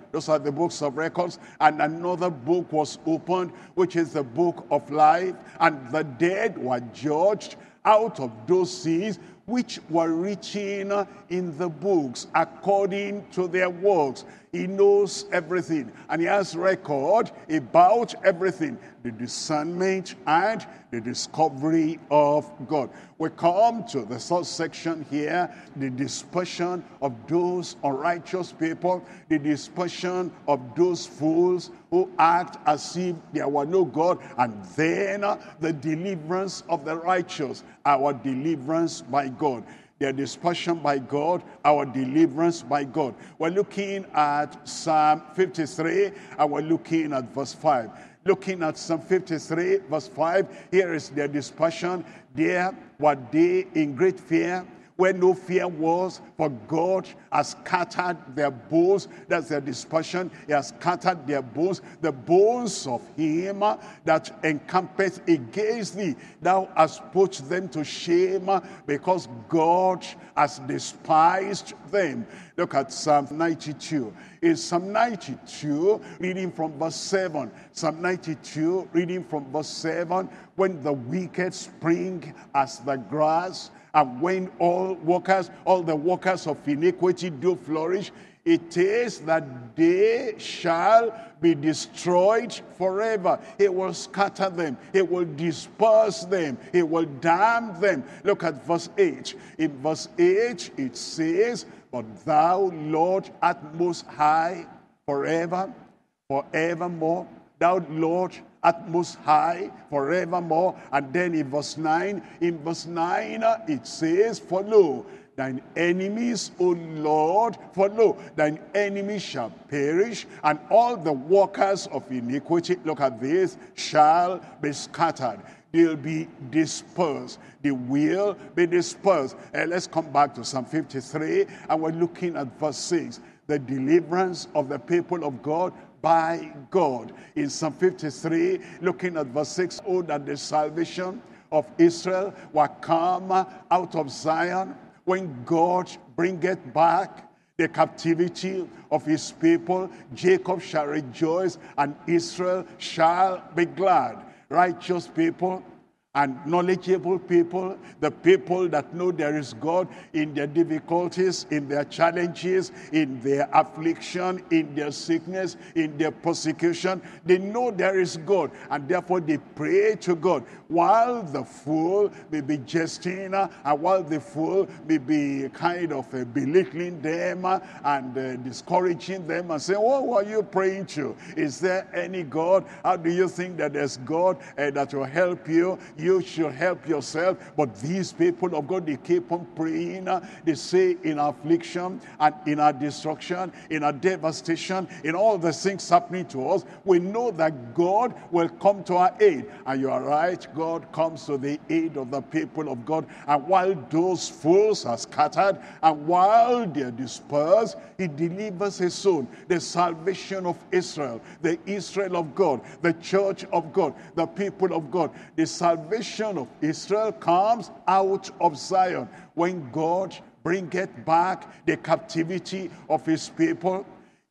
Those are the books of records. And another book was opened, which is the book of life. And the dead were judged out of those sins which were written in the books according to their works. He knows everything, and he has record about everything, the discernment and the discovery of God. We come to the third section here, the dispersion of those unrighteous people, the dispersion of those fools who act as if there were no God, and then the deliverance of the righteous, our deliverance by God. Their dispersion by God, our deliverance by God. We're looking at Psalm fifty-three, and we're looking at verse five. Looking at Psalm fifty-three, verse five, here is their dispersion. There were they in great fear, where no fear was, for God has scattered their bones. That's their dispersion. He has scattered their bones, the bones of him that encampeth against thee. Thou hast put them to shame, because God has despised them. Look at Psalm ninety-two. In Psalm ninety-two, reading from verse seven. Psalm ninety-two, reading from verse seven. When the wicked spring as the grass, and when all workers, all the workers of iniquity do flourish, it is that they shall be destroyed forever. He will scatter them. He will disperse them. He will damn them. Look at verse eight. In verse eight, it says, but thou, Lord, art most high forever, forevermore. Thou, Lord, art most high forevermore. And then in verse nine, in verse nine, it says, for lo, thine enemies, O Lord, for lo, thine enemies shall perish, and all the workers of iniquity, look at this, shall be scattered. They'll be dispersed. They will be dispersed. And let's come back to Psalm fifty-three, and we're looking at verse six. The deliverance of the people of God by God. In Psalm fifty-three, looking at verse six, oh, that the salvation of Israel will come out of Zion, when God bringeth back the captivity of his people. Jacob shall rejoice, and Israel shall be glad. Righteous people and knowledgeable people, the people that know there is God in their difficulties, in their challenges, in their affliction, in their sickness, in their persecution, they know there is God, and therefore they pray to God. While the fool may be jesting, uh, and while the fool may be kind of uh, belittling them uh, and uh, discouraging them and saying, what were you praying to? Is there any God? How do you think that there's God uh, that will help you? You should help yourself. But these people of God, they keep on praying. Uh, they say, in our affliction and in our destruction, in our devastation, in all the things happening to us, we know that God will come to our aid. And you are right, God comes to the aid of the people of God. And while those fools are scattered, and while they are dispersed, he delivers his own. The salvation of Israel, the Israel of God, the church of God, the people of God. The salvation of Israel comes out of Zion, when God bringeth back the captivity of his people.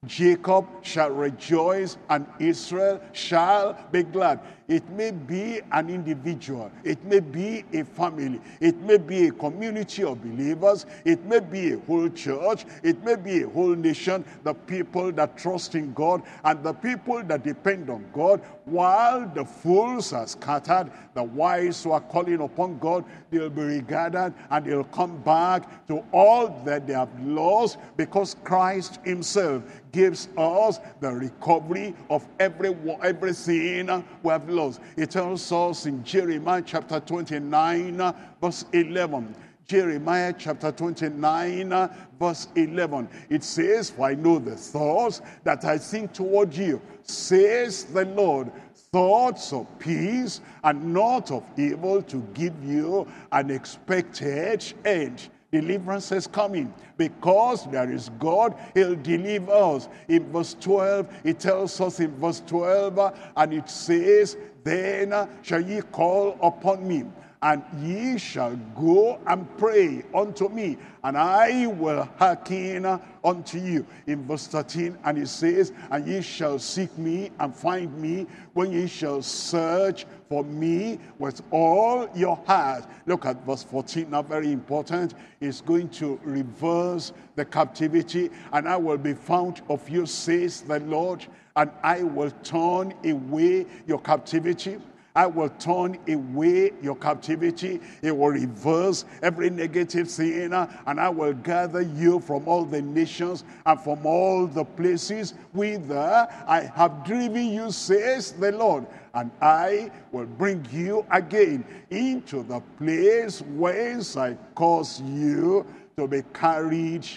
Jacob shall rejoice, and Israel shall be glad. It may be an individual, it may be a family, it may be a community of believers, it may be a whole church, it may be a whole nation, the people that trust in God and the people that depend on God. While the fools are scattered, the wise who are calling upon God, they'll be regathered, and they'll come back to all that they have lost, because Christ himself gives us the recovery of every everything we have lost. It tells us in Jeremiah chapter twenty-nine, verse eleven. Jeremiah chapter twenty-nine, verse eleven. It says, for I know the thoughts that I think toward you, says the Lord, thoughts of peace and not of evil, to give you an expected end. Deliverance is coming. Because there is God, he'll deliver us. In verse twelve, it tells us in verse twelve, and it says, then shall ye call upon me, and ye shall go and pray unto me, and I will hearken unto you. In verse thirteen, and it says, and ye shall seek me and find me when ye shall search for me with all your heart. Look at verse fourteen, now very important. It's going to reverse the captivity. And I will be found of you, says the Lord, and I will turn away your captivity. I will turn away your captivity. It will reverse every negative thing, and I will gather you from all the nations and from all the places whither I have driven you, says the Lord. And I will bring you again into the place whence I caused you to be carried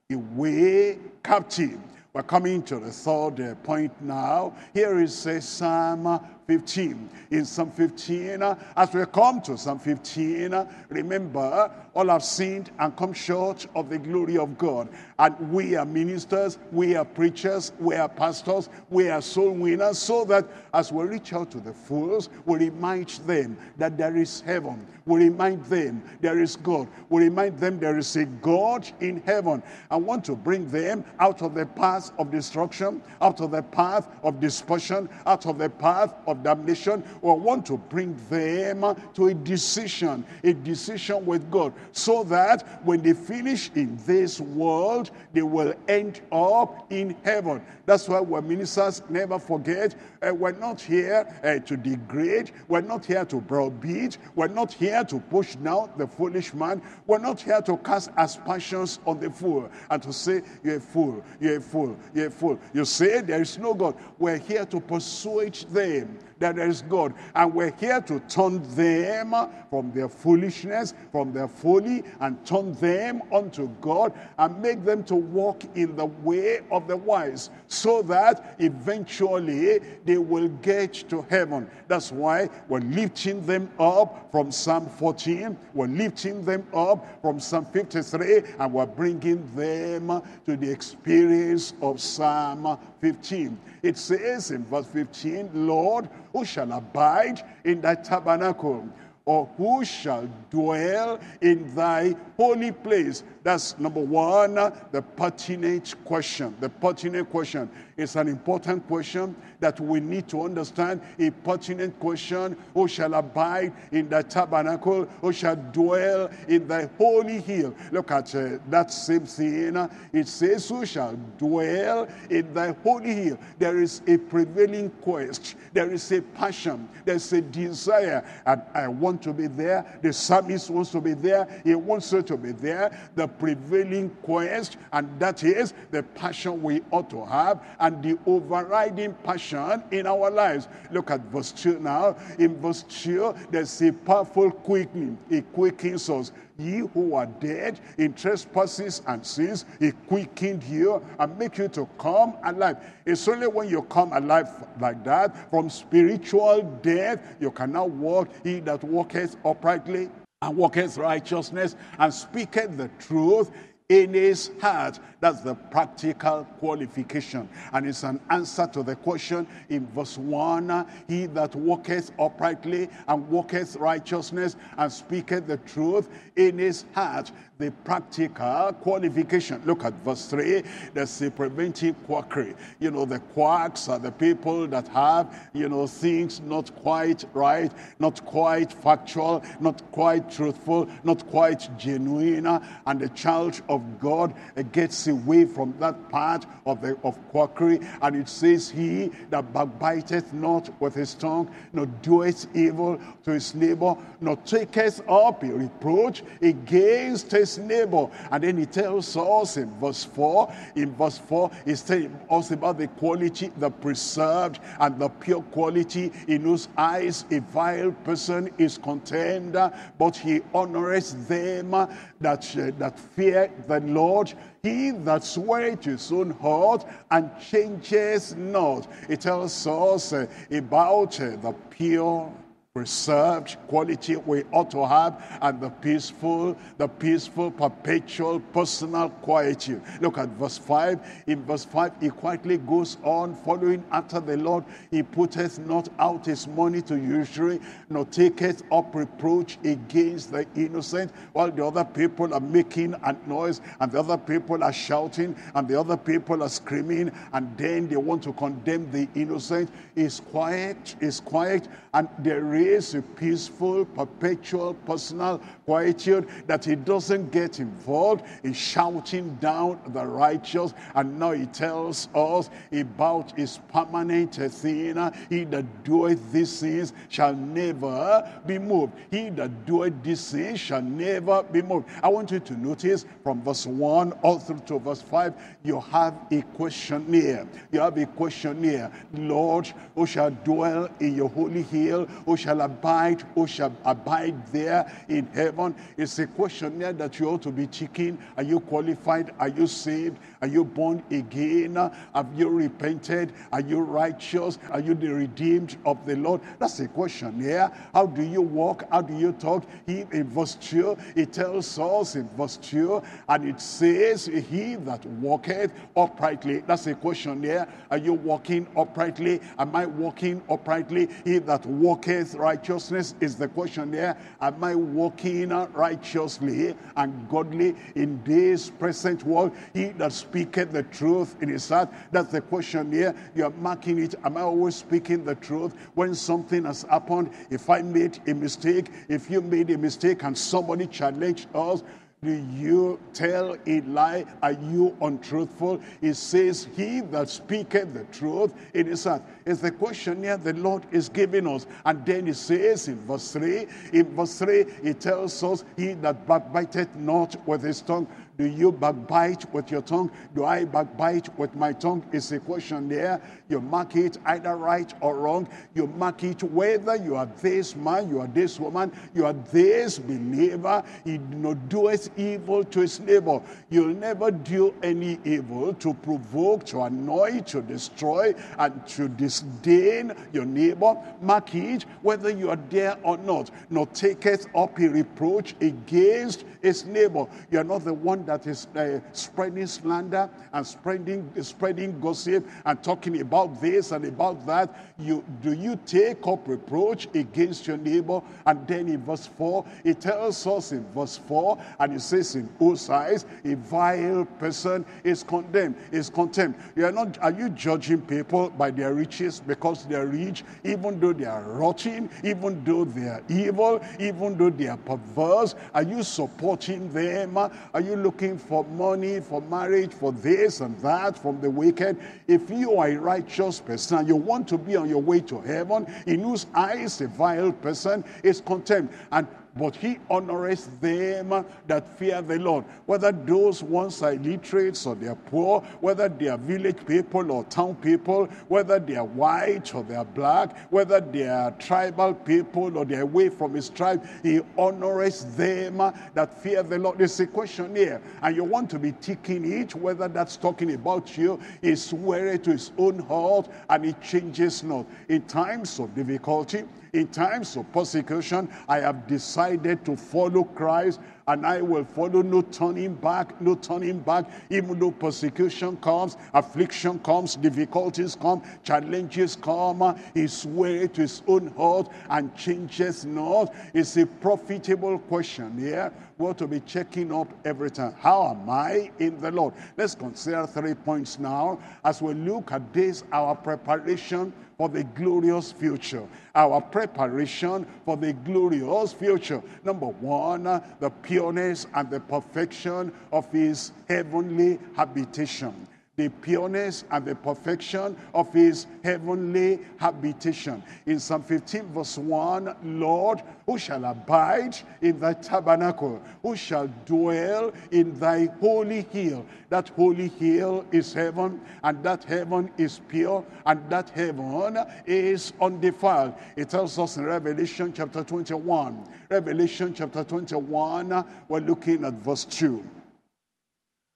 away captive. We're coming to the third uh, point now. Here is uh, Psalm fifteen. In Psalm fifteen, uh, as we come to Psalm fifteen, uh, remember, all have sinned and come short of the glory of God. And we are ministers, we are preachers, we are pastors, we are soul winners, so that as we reach out to the fools, we remind them that there is heaven. We remind them there is God. We remind them there is a God in heaven. I want to bring them out of the path of destruction, out of the path of dispersion, out of the path of damnation. We want to bring them to a decision, a decision with God, so that when they finish in this world, they will end up in heaven. That's why we're ministers, never forget, uh, we're not here uh, to degrade, we're not here to browbeat, we're not here to push down the foolish man, we're not here to cast aspersions on the fool and to say, you're a fool, you're a fool, you're a fool. You say there is no God. We're here to persuade them that there is God, and we're here to turn them from their foolishness, from their folly, and turn them unto God, and make them to walk in the way of the wise, so that eventually they will get to heaven. That's why we're lifting them up from Psalm fourteen, we're lifting them up from Psalm fifty-three, and we're bringing them to the experience of Psalm fifteen. It says in verse fifteen, Lord, who shall abide in thy tabernacle? Or who shall dwell in thy holy place? That's number one, the pertinent question. The pertinent question is an important question that we need to understand. A pertinent question: who shall abide in thy tabernacle? Who shall dwell in thy holy hill? Look at uh, that same thing. It says, who shall dwell in thy holy hill? There is a prevailing quest. There is a passion. There's a desire. And I want to be there. The psalmist wants to be there. He wants her to be there. The prevailing quest, and that is the passion we ought to have, and the overriding passion in our lives. Look at verse two now. In verse two, there's a powerful quickening. It quickens us. Ye who are dead in trespasses and sins, he quickened you and make you to come alive. It's only when you come alive like that, from spiritual death, you can now walk. He that walketh uprightly and walketh righteousness and speaketh the truth in his heart. That's the practical qualification. And it's an answer to the question in verse one. He that walketh uprightly and walketh righteousness and speaketh the truth in his heart. The practical qualification. Look at verse three. There's a preventive quackery. You know, the quacks are the people that have, you know, things not quite right, not quite factual, not quite truthful, not quite genuine. And the child of God gets away from that part of the of quackery. And it says, he that backbiteth not with his tongue, nor doeth evil to his neighbor, nor taketh up a reproach against his neighbor. And then he tells us in verse four, in verse four, he's telling us about the quality, the preserved and the pure quality, in whose eyes a vile person is contemned, but he honoreth them that, uh, that fear the Lord. He that sweareth to his own heart and changes not. It tells us uh, about uh, the pure preserved quality we ought to have, and the peaceful, the peaceful, perpetual, personal quietude. Look at verse five. In verse five, he quietly goes on following after the Lord. He putteth not out his money to usury, nor taketh up reproach against the innocent, while the other people are making a noise, and the other people are shouting, and the other people are screaming, and then they want to condemn the innocent. He's quiet, he's quiet, and there is a peaceful, perpetual, personal quietude that he doesn't get involved in shouting down the righteous. And now he tells us about his permanent thing. He that doeth these things shall never be moved. He that doeth these things shall never be moved. I want you to notice from verse one all through to verse five, you have a questionnaire. You have a questionnaire. Lord, who shall dwell in your holy hill? Who shall abide? Who shall abide there in heaven? It's a questionnaire that you ought to be checking. Are you qualified? Are you saved? Are you born again? Have you repented? Are you righteous? Are you the redeemed of the Lord? That's a questionnaire. How do you walk? How do you talk? He, in verse two, it tells us in verse two, and it says, he that walketh uprightly. That's a questionnaire. Are you walking uprightly? Am I walking uprightly? He that walketh righteousness is the questionnaire. Am I walking righteously and godly in this present world? He that speaketh the truth in his heart. That's the questionnaire. You're marking it. Am I always speaking the truth when something has happened? If I made a mistake, if you made a mistake and somebody challenged us, do you tell a lie? Are you untruthful? It says, he that speaketh the truth in his heart. It's the questionnaire the Lord is giving us. And then it says in verse three, in verse three, it tells us, he that backbiteth not with his tongue. Do you backbite with your tongue? Do I backbite with my tongue? It's a question there. You mark it either right or wrong. You mark it whether you are this man, you are this woman, you are this believer. He not doeth evil to his neighbor. You'll never do any evil to provoke, to annoy, to destroy, and to disdain your neighbor. Mark it whether you are there or not. Nor taketh up a reproach against his neighbor. You are not the one that is uh, spreading slander and spreading spreading gossip and talking about this and about that. You do you take up reproach against your neighbor? And then in verse four, it tells us in verse four, and it says in whose eyes a vile person is condemned, is contemned. You are not. Are you judging people by their riches because they are rich, even though they are rotten, even though they are evil, even though they are perverse? Are you supporting them? Are you looking for money, for marriage, for this and that from the wicked? If you are a righteous person and you want to be on your way to heaven, in whose eyes a vile person is contemned, and but he honors them that fear the Lord. Whether those ones are illiterates or they are poor, whether they are village people or town people, whether they are white or they are black, whether they are tribal people or they are away from his tribe, he honors them that fear the Lord. There's a question here, and you want to be ticking it, whether that's talking about you. He swear to his own heart, and it changes not. In times of difficulty, in times of persecution, I have decided to follow Christ, and I will follow, no turning back, no turning back. Even though persecution comes, affliction comes, difficulties come, challenges come, he swears to his own heart and changes not. It's a profitable question here. We ought to be checking up every time. How am I in the Lord? Let's consider three points now as we look at this, our preparation for the glorious future. Our preparation for the glorious future. Number one, the pureness and the perfection of his heavenly habitation. The pureness and the perfection of his heavenly habitation. In Psalm fifteen verse one, Lord, who shall abide in thy tabernacle? Who shall dwell in thy holy hill? That holy hill is heaven, and that heaven is pure, and that heaven is undefiled. It tells us in Revelation chapter twenty-one. Revelation chapter twenty-one, we're looking at verse two.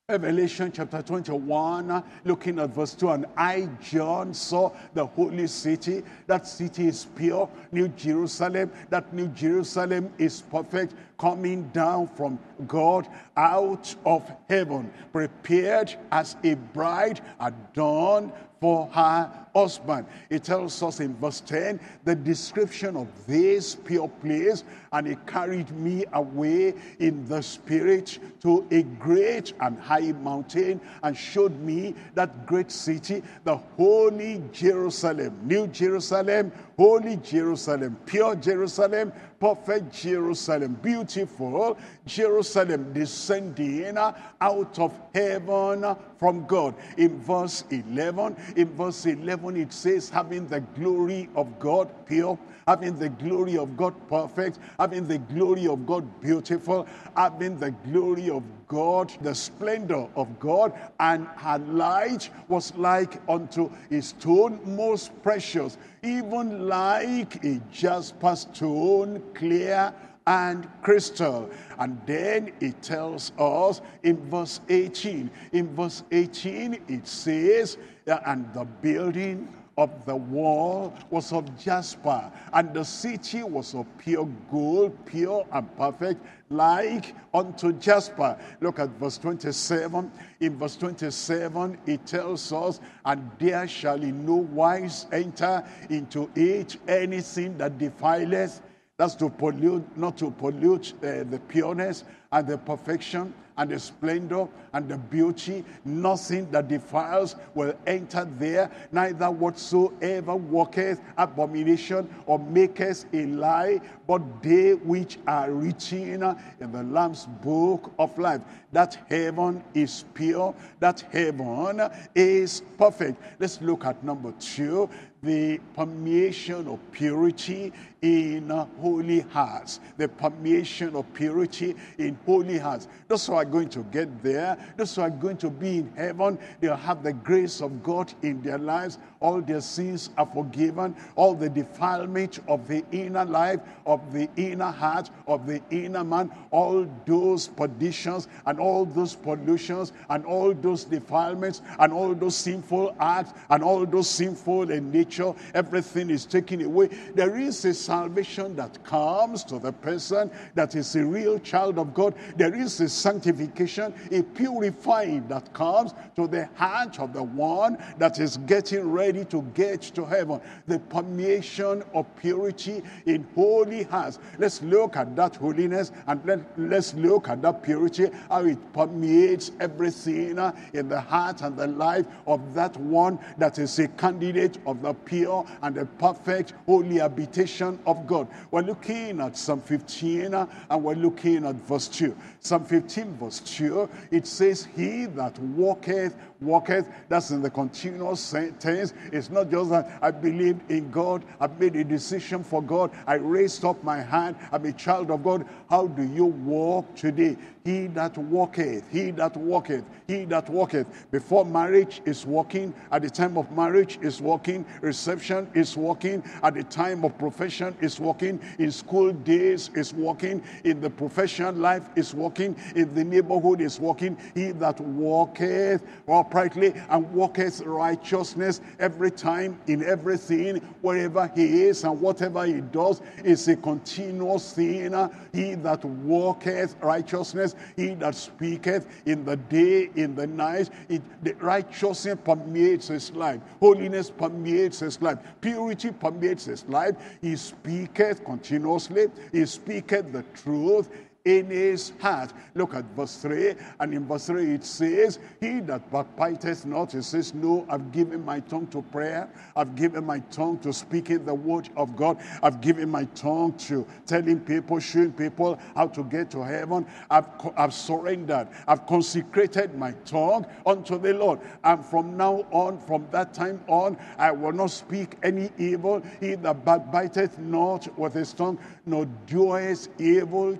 Revelation chapter twenty-one, looking at verse two, and I, John, saw the holy city. That city is pure, New Jerusalem. That New Jerusalem is perfect, coming down from God out of heaven, prepared as a bride adorned for her husband. It tells us in verse ten the description of this pure place, and it carried me away in the spirit to a great and high mountain, and showed me that great city, the holy Jerusalem, New Jerusalem, holy Jerusalem, pure Jerusalem, perfect Jerusalem, beautiful Jerusalem, descending out of heaven from God. In verse eleven, in verse eleven it says, having the glory of God pure, having the glory of God perfect, having the glory of God beautiful, having the glory of God, the splendor of God, and her light was like unto a stone most precious, even like a jasper stone, clear and crystal. And then it tells us in verse eighteen, in verse eighteen it says, and the building of the wall was of jasper, and the city was of pure gold, pure and perfect, like unto jasper. Look at verse twenty-seven. In verse twenty-seven, it tells us, and there shall in no wise enter into it anything that defileth. That's to pollute, not to pollute uh, the pureness and the perfection and the splendor and the beauty. Nothing that defiles will enter there, neither whatsoever worketh abomination or maketh a lie, but they which are written in the Lamb's book of life. That heaven is pure, that heaven is perfect. Let's look at number two, the permeation of purity in holy hearts. The permeation of purity in holy hearts. Those who are going to get there, those who are going to be in heaven, they'll have the grace of God in their lives. All their sins are forgiven. All the defilement of the inner life, of the inner heart, of the inner man, all those perditions and all those pollutions and all those defilements and all those sinful acts and all those sinful in nature, everything is taken away. There is a salvation that comes to the person that is a real child of God. There is a sanctification, a purifying that comes to the heart of the one that is getting ready to get to heaven. The permeation of purity in holy hearts. Let's look at that holiness, and let, let's look at that purity, how it permeates everything in the heart and the life of that one that is a candidate of the pure and the perfect holy habitation of God. We're looking at Psalm fifteen, and we're looking at verse two. Psalm fifteen verse two, it says, he that walketh, walketh, that's in the continuous tense. It's not just that I believed in God, I've made a decision for God, I raised up my hand, I'm a child of God. How do you walk today? He that walketh, he that walketh, he that walketh. Before marriage is walking, at the time of marriage is walking, reception is walking, at the time of profession is walking, in school days is walking, in the professional life is walking, in the neighborhood is walking. He that walketh uprightly and walketh righteousness every time, in everything, wherever he is and whatever he does is a continuous thing. He that walketh righteousness, he that speaketh in the day, in the night, it, the righteousness permeates his life. Holiness permeates his life. Purity permeates his life. He speaketh continuously. He speaketh the truth in his heart. Look at verse three, and in verse three it says, he that backbiteth not, it says, no, I've given my tongue to prayer, I've given my tongue to speaking the word of God, I've given my tongue to telling people, showing people how to get to heaven. I've, I've surrendered, I've consecrated my tongue unto the Lord, and from now on, from that time on, I will not speak any evil. He that backbiteth not with his tongue, nor doeth evil to his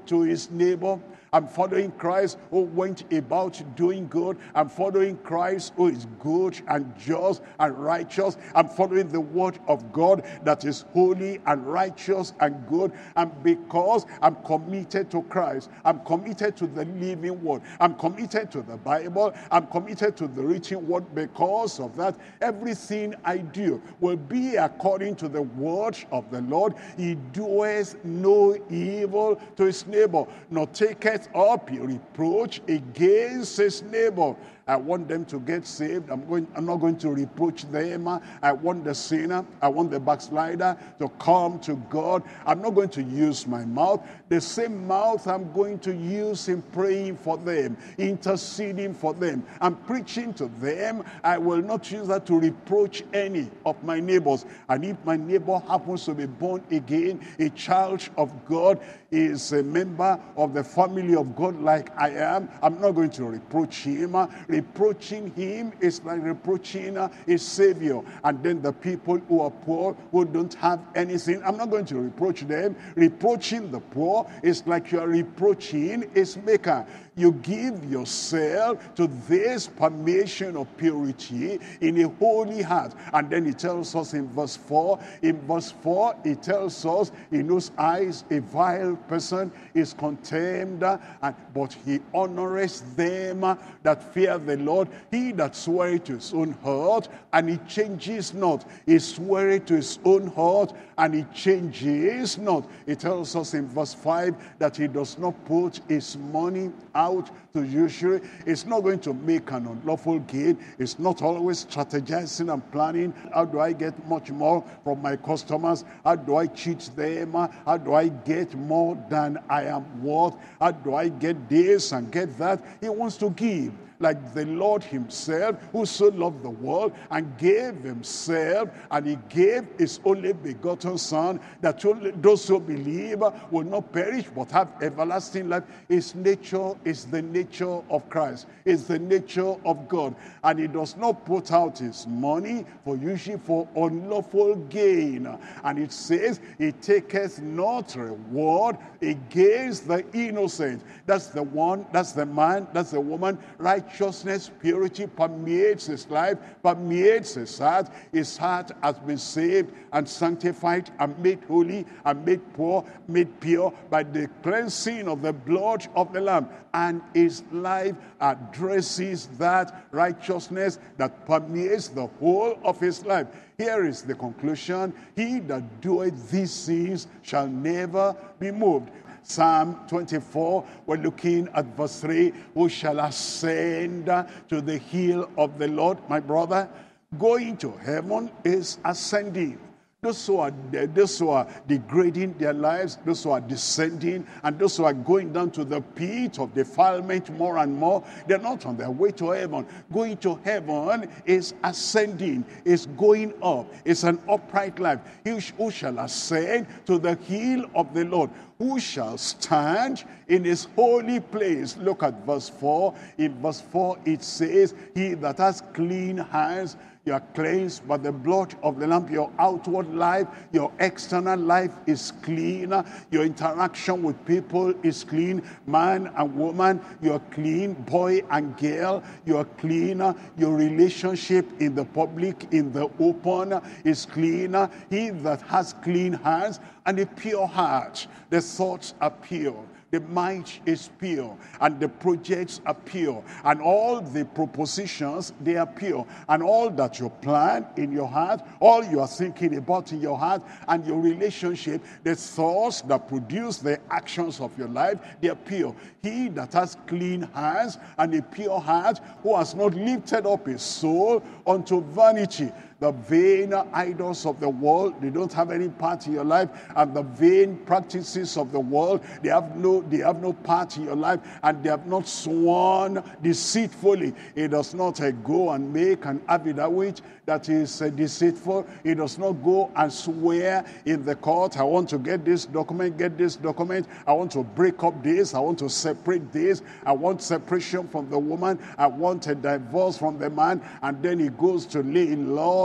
his neighbor. I'm following Christ who went about doing good. I'm following Christ who is good and just and righteous. I'm following the word of God that is holy and righteous and good. And because I'm committed to Christ, I'm committed to the living word, I'm committed to the Bible, I'm committed to the written word. Because of that, everything I do will be according to the word of the Lord. He doeth no evil to his neighbor, nor taketh up a reproach against his neighbor. I want them to get saved. I'm going. I'm not going to reproach them. I want the sinner, I want the backslider to come to God. I'm not going to use my mouth. The same mouth I'm going to use in praying for them, interceding for them, and preaching to them. I will not use that to reproach any of my neighbors. And if my neighbor happens to be born again, a child of God, is a member of the family of God like I am, I'm not going to reproach him. Reproaching him is like reproaching uh, his Savior. And then the people who are poor, who don't have anything, I'm not going to reproach them. Reproaching the poor is like you are reproaching his Maker. You give yourself to this permission of purity in a holy heart. And then he tells us in verse four, in verse four, he tells us, in whose eyes a vile person is contemned, and, but he honoreth them that fear the Lord. He that sweareth to his own heart, and he changes not. He sweareth to his own heart, and he changes not. He tells us in verse five that he does not put his money out to usury. It's not going to make an unlawful gain. It's not always strategizing and planning. How do I get much more from my customers? How do I cheat them? How do I get more than I am worth? How do I get this and get that? He wants to give, like the Lord himself, who so loved the world and gave himself, and he gave his only begotten Son, that those who believe will not perish but have everlasting life. His nature is the nature of Christ. It's the nature of God. And he does not put out his money for usually for unlawful gain. And it says, he taketh not reward against the innocent. That's the one, that's the man, that's the woman, right? Righteousness, purity permeates his life, permeates his heart. His heart has been saved and sanctified and made holy and made poor, made pure by the cleansing of the blood of the Lamb. And his life addresses that righteousness that permeates the whole of his life. Here is the conclusion. He that doeth these things shall never be moved. Psalm twenty-four, we're looking at verse three. Who shall ascend to the hill of the Lord? My brother, going to heaven is ascending. Those who are dead, those who are degrading their lives, those who are descending, and those who are going down to the pit of defilement more and more, they're not on their way to heaven. Going to heaven is ascending, is going up. It's an upright life. He who shall ascend to the hill of the Lord? Who shall stand in his holy place? Look at verse four. In verse four it says, he that has clean hands, you are cleansed by the blood of the Lamb. Your outward life, your external life is clean. Your interaction with people is clean. Man and woman, you are clean. Boy and girl, you are clean. Your relationship in the public, in the open, is clean. He that has clean hands and a pure heart, the thoughts are pure. The mind is pure, and the projects are pure, and all the propositions, they are pure, and all that you plan in your heart, all you are thinking about in your heart, and your relationship, the thoughts that produce the actions of your life, they are pure. He that has clean hands and a pure heart, who has not lifted up his soul unto vanity. The vain idols of the world, they don't have any part in your life. And the vain practices of the world, they have no, they have no part in your life. And they have not sworn deceitfully. It does not uh, go and make an affidavit that is uh, deceitful. It does not go and swear in the court, I want to get this document, get this document. I want to break up this. I want to separate this. I want separation from the woman. I want a divorce from the man. And then he goes to lay in law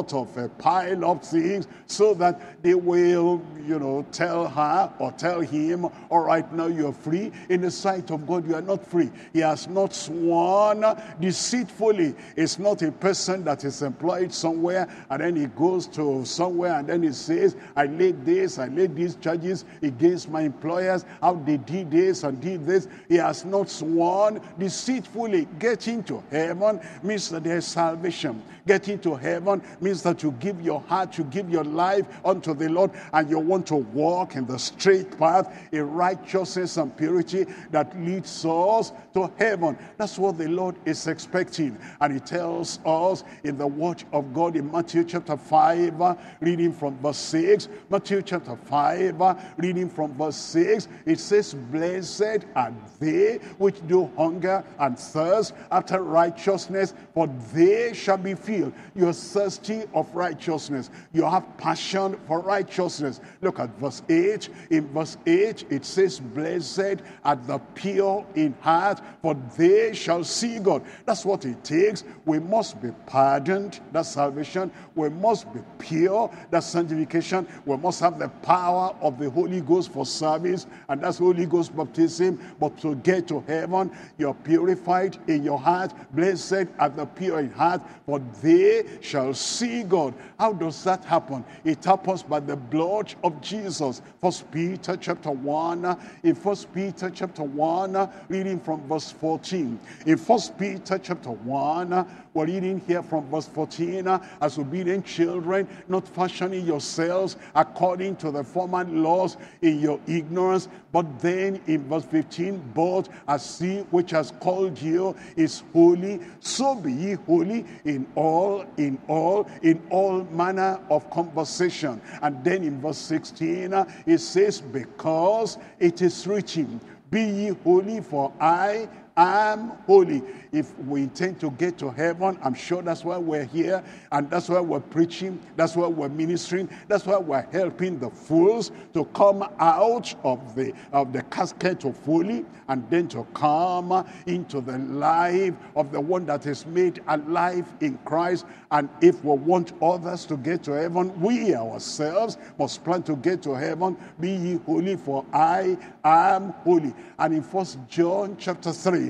lot of uh, pile up things so that they will, you know, tell her or tell him, all right, now you're free. In the sight of God, you are not free. He has not sworn deceitfully. It's not a person that is employed somewhere and then he goes to somewhere and then he says, I laid this, I laid these charges against my employers, how they did this and did this. He has not sworn deceitfully. Getting to heaven means that there's salvation. Getting to heaven means that you give your heart, you give your life unto the Lord, and you want to walk in the straight path, in righteousness and purity that leads us to heaven. That's what the Lord is expecting. And he tells us in the word of God in Matthew chapter five, uh, reading from verse six. Matthew chapter five, uh, reading from verse six. It says, blessed are they which do hunger and thirst after righteousness, for they shall be filled. You're thirsty of righteousness. You have passion for righteousness. Look at verse eight. In verse eight, it says, blessed are the pure in heart, for they shall see God. That's what it takes. We must be pardoned. That's salvation. We must be pure. That's sanctification. We must have the power of the Holy Ghost for service, and that's Holy Ghost baptism. But to get to heaven, you're purified in your heart. Blessed are the pure in heart, for they shall see God. How does that happen? It happens by the blood of Jesus. First Peter chapter one. In First Peter chapter one, reading from verse fourteen. In First Peter chapter one, we're reading here from verse fourteen. As obedient children, not fashioning yourselves according to the former laws in your ignorance. But then in verse fifteen, but as he which has called you is holy, so be ye holy in all, in all, in all manner of conversation. And then in verse sixteen, it says, because it is written, be ye holy, for I am holy. If we intend to get to heaven, I'm sure that's why we're here, and that's why we're preaching, that's why we're ministering, that's why we're helping the fools to come out of the of the casket of holy, and then to come into the life of the one that is made alive in Christ. And if we want others to get to heaven, we ourselves must plan to get to heaven. Be ye holy, for I am holy. And in First John chapter three,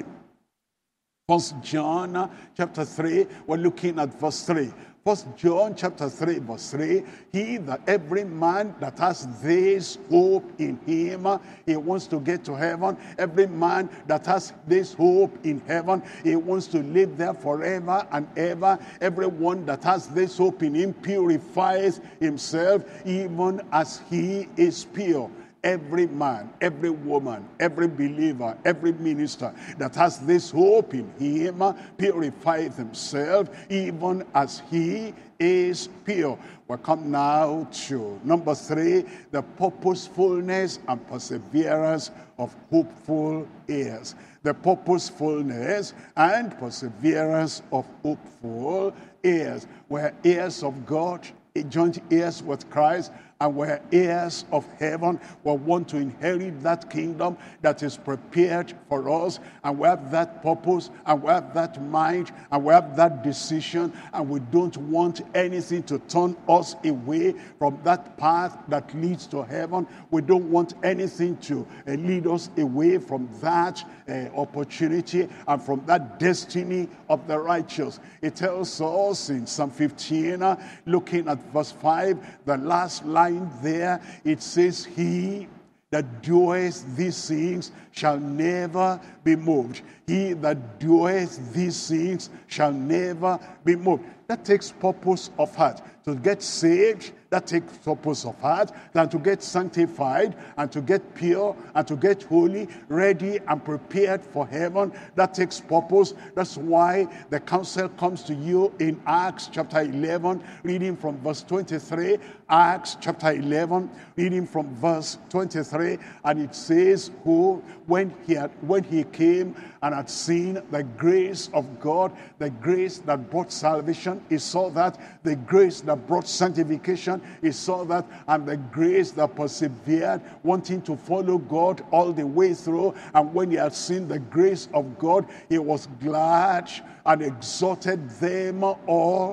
First John chapter three, we're looking at verse three. First John chapter three, verse three, he that every man that has this hope in him, he wants to get to heaven. Every man that has this hope in heaven, he wants to live there forever and ever. Everyone that has this hope in him purifies himself even as he is pure. Every man, every woman, every believer, every minister that has this hope in him purifies himself even as he is pure. We come now to number three, the purposefulness and perseverance of hopeful heirs. The purposefulness and perseverance of hopeful heirs. We're heirs of God, joint heirs with Christ, and we're heirs of heaven. We want to inherit that kingdom that is prepared for us, and we have that purpose, and we have that mind, and we have that decision, and we don't want anything to turn us away from that path that leads to heaven. We don't want anything to uh, lead us away from that uh, opportunity and from that destiny of the righteous. It tells us in Psalm fifteen, uh, looking at verse five, the last line there, it says, he that doeth these things shall never be moved. He that doeth these things shall never be moved. That takes purpose of heart. To get saved, that takes purpose of heart. Than to get sanctified and to get pure and to get holy, ready and prepared for heaven, that takes purpose. That's why the counsel comes to you in Acts chapter eleven, reading from verse twenty-three. Acts chapter eleven, reading from verse twenty-three, and it says, who when he had when he came and had seen the grace of God, the grace that brought salvation, he saw that. The grace that brought sanctification, he saw that. And the grace that persevered, wanting to follow God all the way through. And when he had seen the grace of God, he was glad and exhorted them all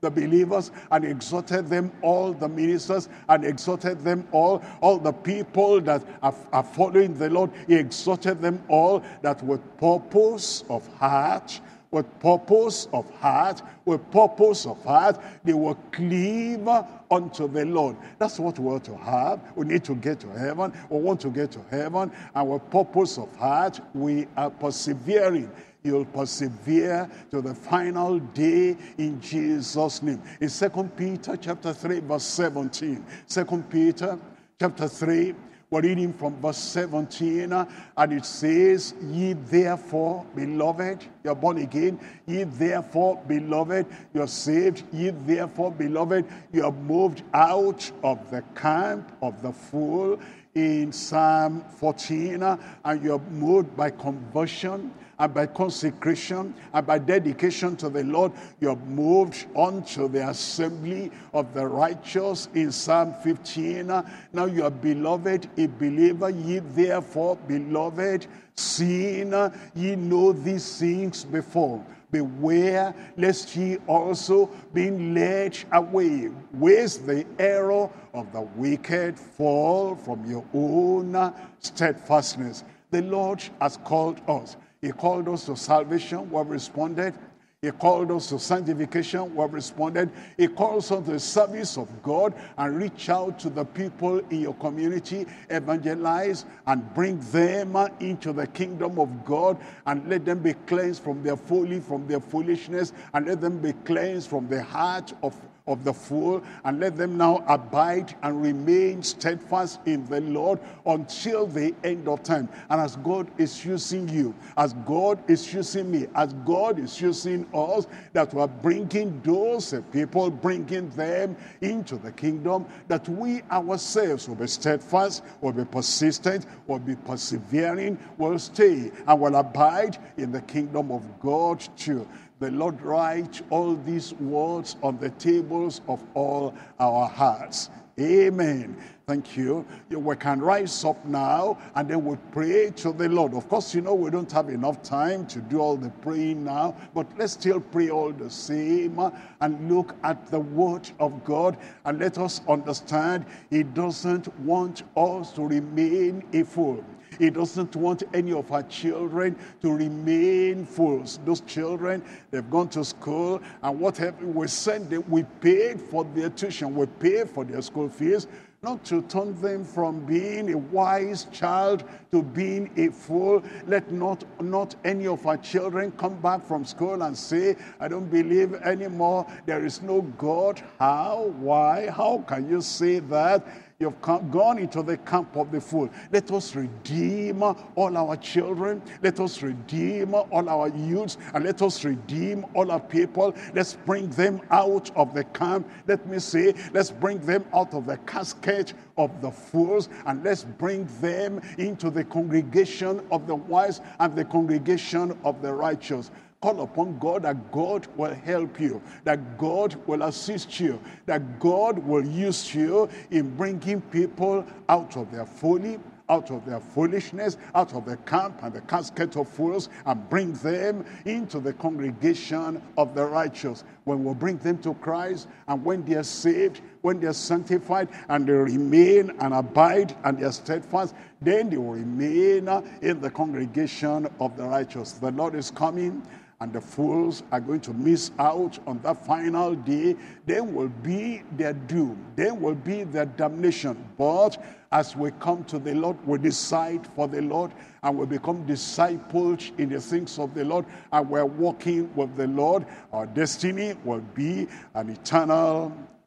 the believers, and exhorted them all, the ministers, and exhorted them all, all the people that are, are following the Lord. He exhorted them all that with purpose of heart, with purpose of heart, with purpose of heart, they will cleave unto the Lord. That's what we want to have. We need to get to heaven. We want to get to heaven. And with purpose of heart, we are persevering. You'll persevere to the final day in Jesus' name. In Second Peter chapter three, verse seventeen. Second Peter chapter three, we're reading from verse seventeen, and it says, ye therefore, beloved, you're born again. Ye therefore, beloved, you're saved. Ye therefore, beloved, you are moved out of the camp of the fool in Psalm fourteen, and you're moved by conversion, and by consecration, and by dedication to the Lord. You're moved onto the assembly of the righteous in Psalm fifteen. Now you are beloved, a believer. Ye therefore, beloved, seeing ye know these things before, beware lest ye also, being led away with the error of the wicked, fall from your own steadfastness. The Lord has called us. He called us to salvation, we have responded. He called us to sanctification, we have responded. He calls us to the service of God, and reach out to the people in your community, evangelize, and bring them into the kingdom of God, and let them be cleansed from their folly, from their foolishness, and let them be cleansed from the heart of of the fool, and let them now abide and remain steadfast in the Lord until the end of time. And as God is using you, as God is using me, as God is using us, that we are bringing those people, bringing them into the kingdom, that we ourselves will be steadfast, will be persistent, will be persevering, will stay, and will abide in the kingdom of God too. The Lord write all these words on the tables of all our hearts. Amen. Thank you. We can rise up now, and then we'll pray to the Lord. Of course, you know, we don't have enough time to do all the praying now, but let's still pray all the same and look at the word of God, and let us understand He doesn't want us to remain a fool. He doesn't want any of our children to remain fools. Those children, they've gone to school, and whatever we send them, we paid for their tuition, we paid for their school fees, not to turn them from being a wise child to being a fool. Let not, not any of our children come back from school and say, I don't believe anymore. There is no God. How? Why? How can you say that? You've come, gone into the camp of the fool. Let us redeem all our children. Let us redeem all our youths. And let us redeem all our people. Let's bring them out of the camp. Let me say, let's bring them out of the casket of the fools. And let's bring them into the congregation of the wise and the congregation of the righteous. Call upon God, that God will help you, that God will assist you, that God will use you in bringing people out of their folly, out of their foolishness, out of the camp and the casket of fools, and bring them into the congregation of the righteous. When we bring them to Christ, and when they are saved, when they are sanctified, and they remain and abide and they are steadfast, then they will remain in the congregation of the righteous. The Lord is coming, and the fools are going to miss out on that final day. Then will be their doom. Then will be their damnation. But as we come to the Lord, we decide for the Lord, and we become disciples in the things of the Lord, and we're walking with the Lord. Our destiny will be an eternal,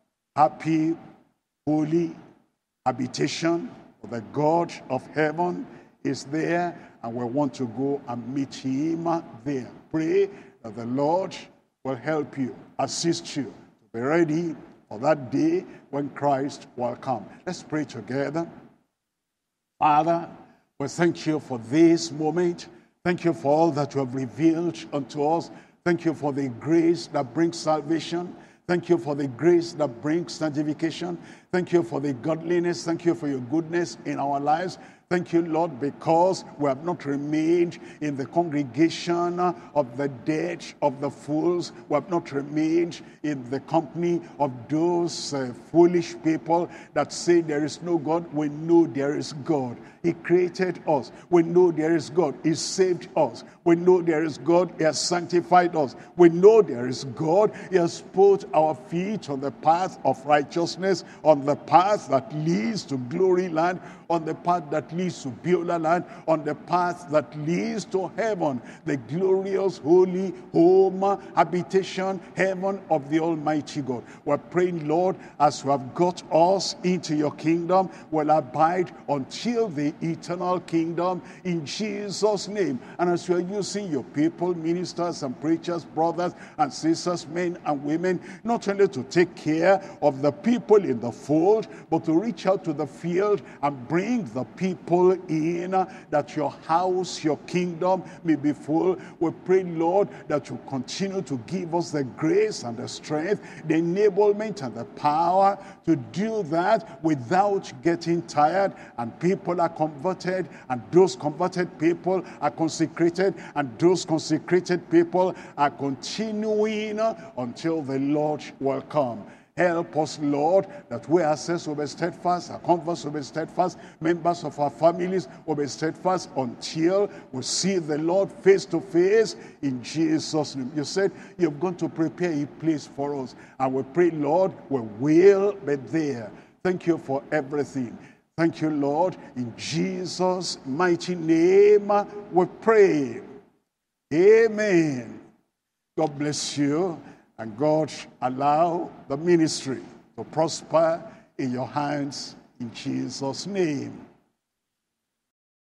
happy, holy habitation. The God of heaven is there, and we want to go and meet Him there. Pray that the Lord will help you, assist you to be ready for that day when Christ will come. Let's pray together. Father, we thank you for this moment. Thank you for all that you have revealed unto us. Thank you for the grace that brings salvation. Thank you for the grace that brings sanctification. Thank you for the godliness. Thank you for your goodness in our lives. Thank you, Lord, because we have not remained in the congregation of the dead, of the fools. We have not remained in the company of those uh, foolish people that say there is no God. We know there is God. He created us. We know there is God. He saved us. We know there is God. He has sanctified us. We know there is God. He has put our feet on the path of righteousness, on the path that leads to glory land, on the path that leads to Beulah land, on the path that leads to heaven, the glorious, holy home, habitation, heaven of the Almighty God. We're praying, Lord, as you have got us into your kingdom, we'll abide until the eternal kingdom in Jesus' name. And as you are using your people, ministers and preachers, brothers and sisters, men and women, not only to take care of the people in the fold, but to reach out to the field and bring the people in, that your house, your kingdom may be full. We pray, Lord, that you continue to give us the grace and the strength, the enablement and the power to do that without getting tired. And people are converted, and those converted people are consecrated, and those consecrated people are continuing until the Lord will come. Help us, Lord, that we ourselves will be steadfast, our converts will be steadfast, members of our families will be steadfast until we see the Lord face to face in Jesus' name. You said you're going to prepare a place for us, and we pray, Lord, we will be there. Thank you for everything. Thank you, Lord. In Jesus' mighty name we pray. Amen. God bless you. And God allow the ministry to prosper in your hands in Jesus' name.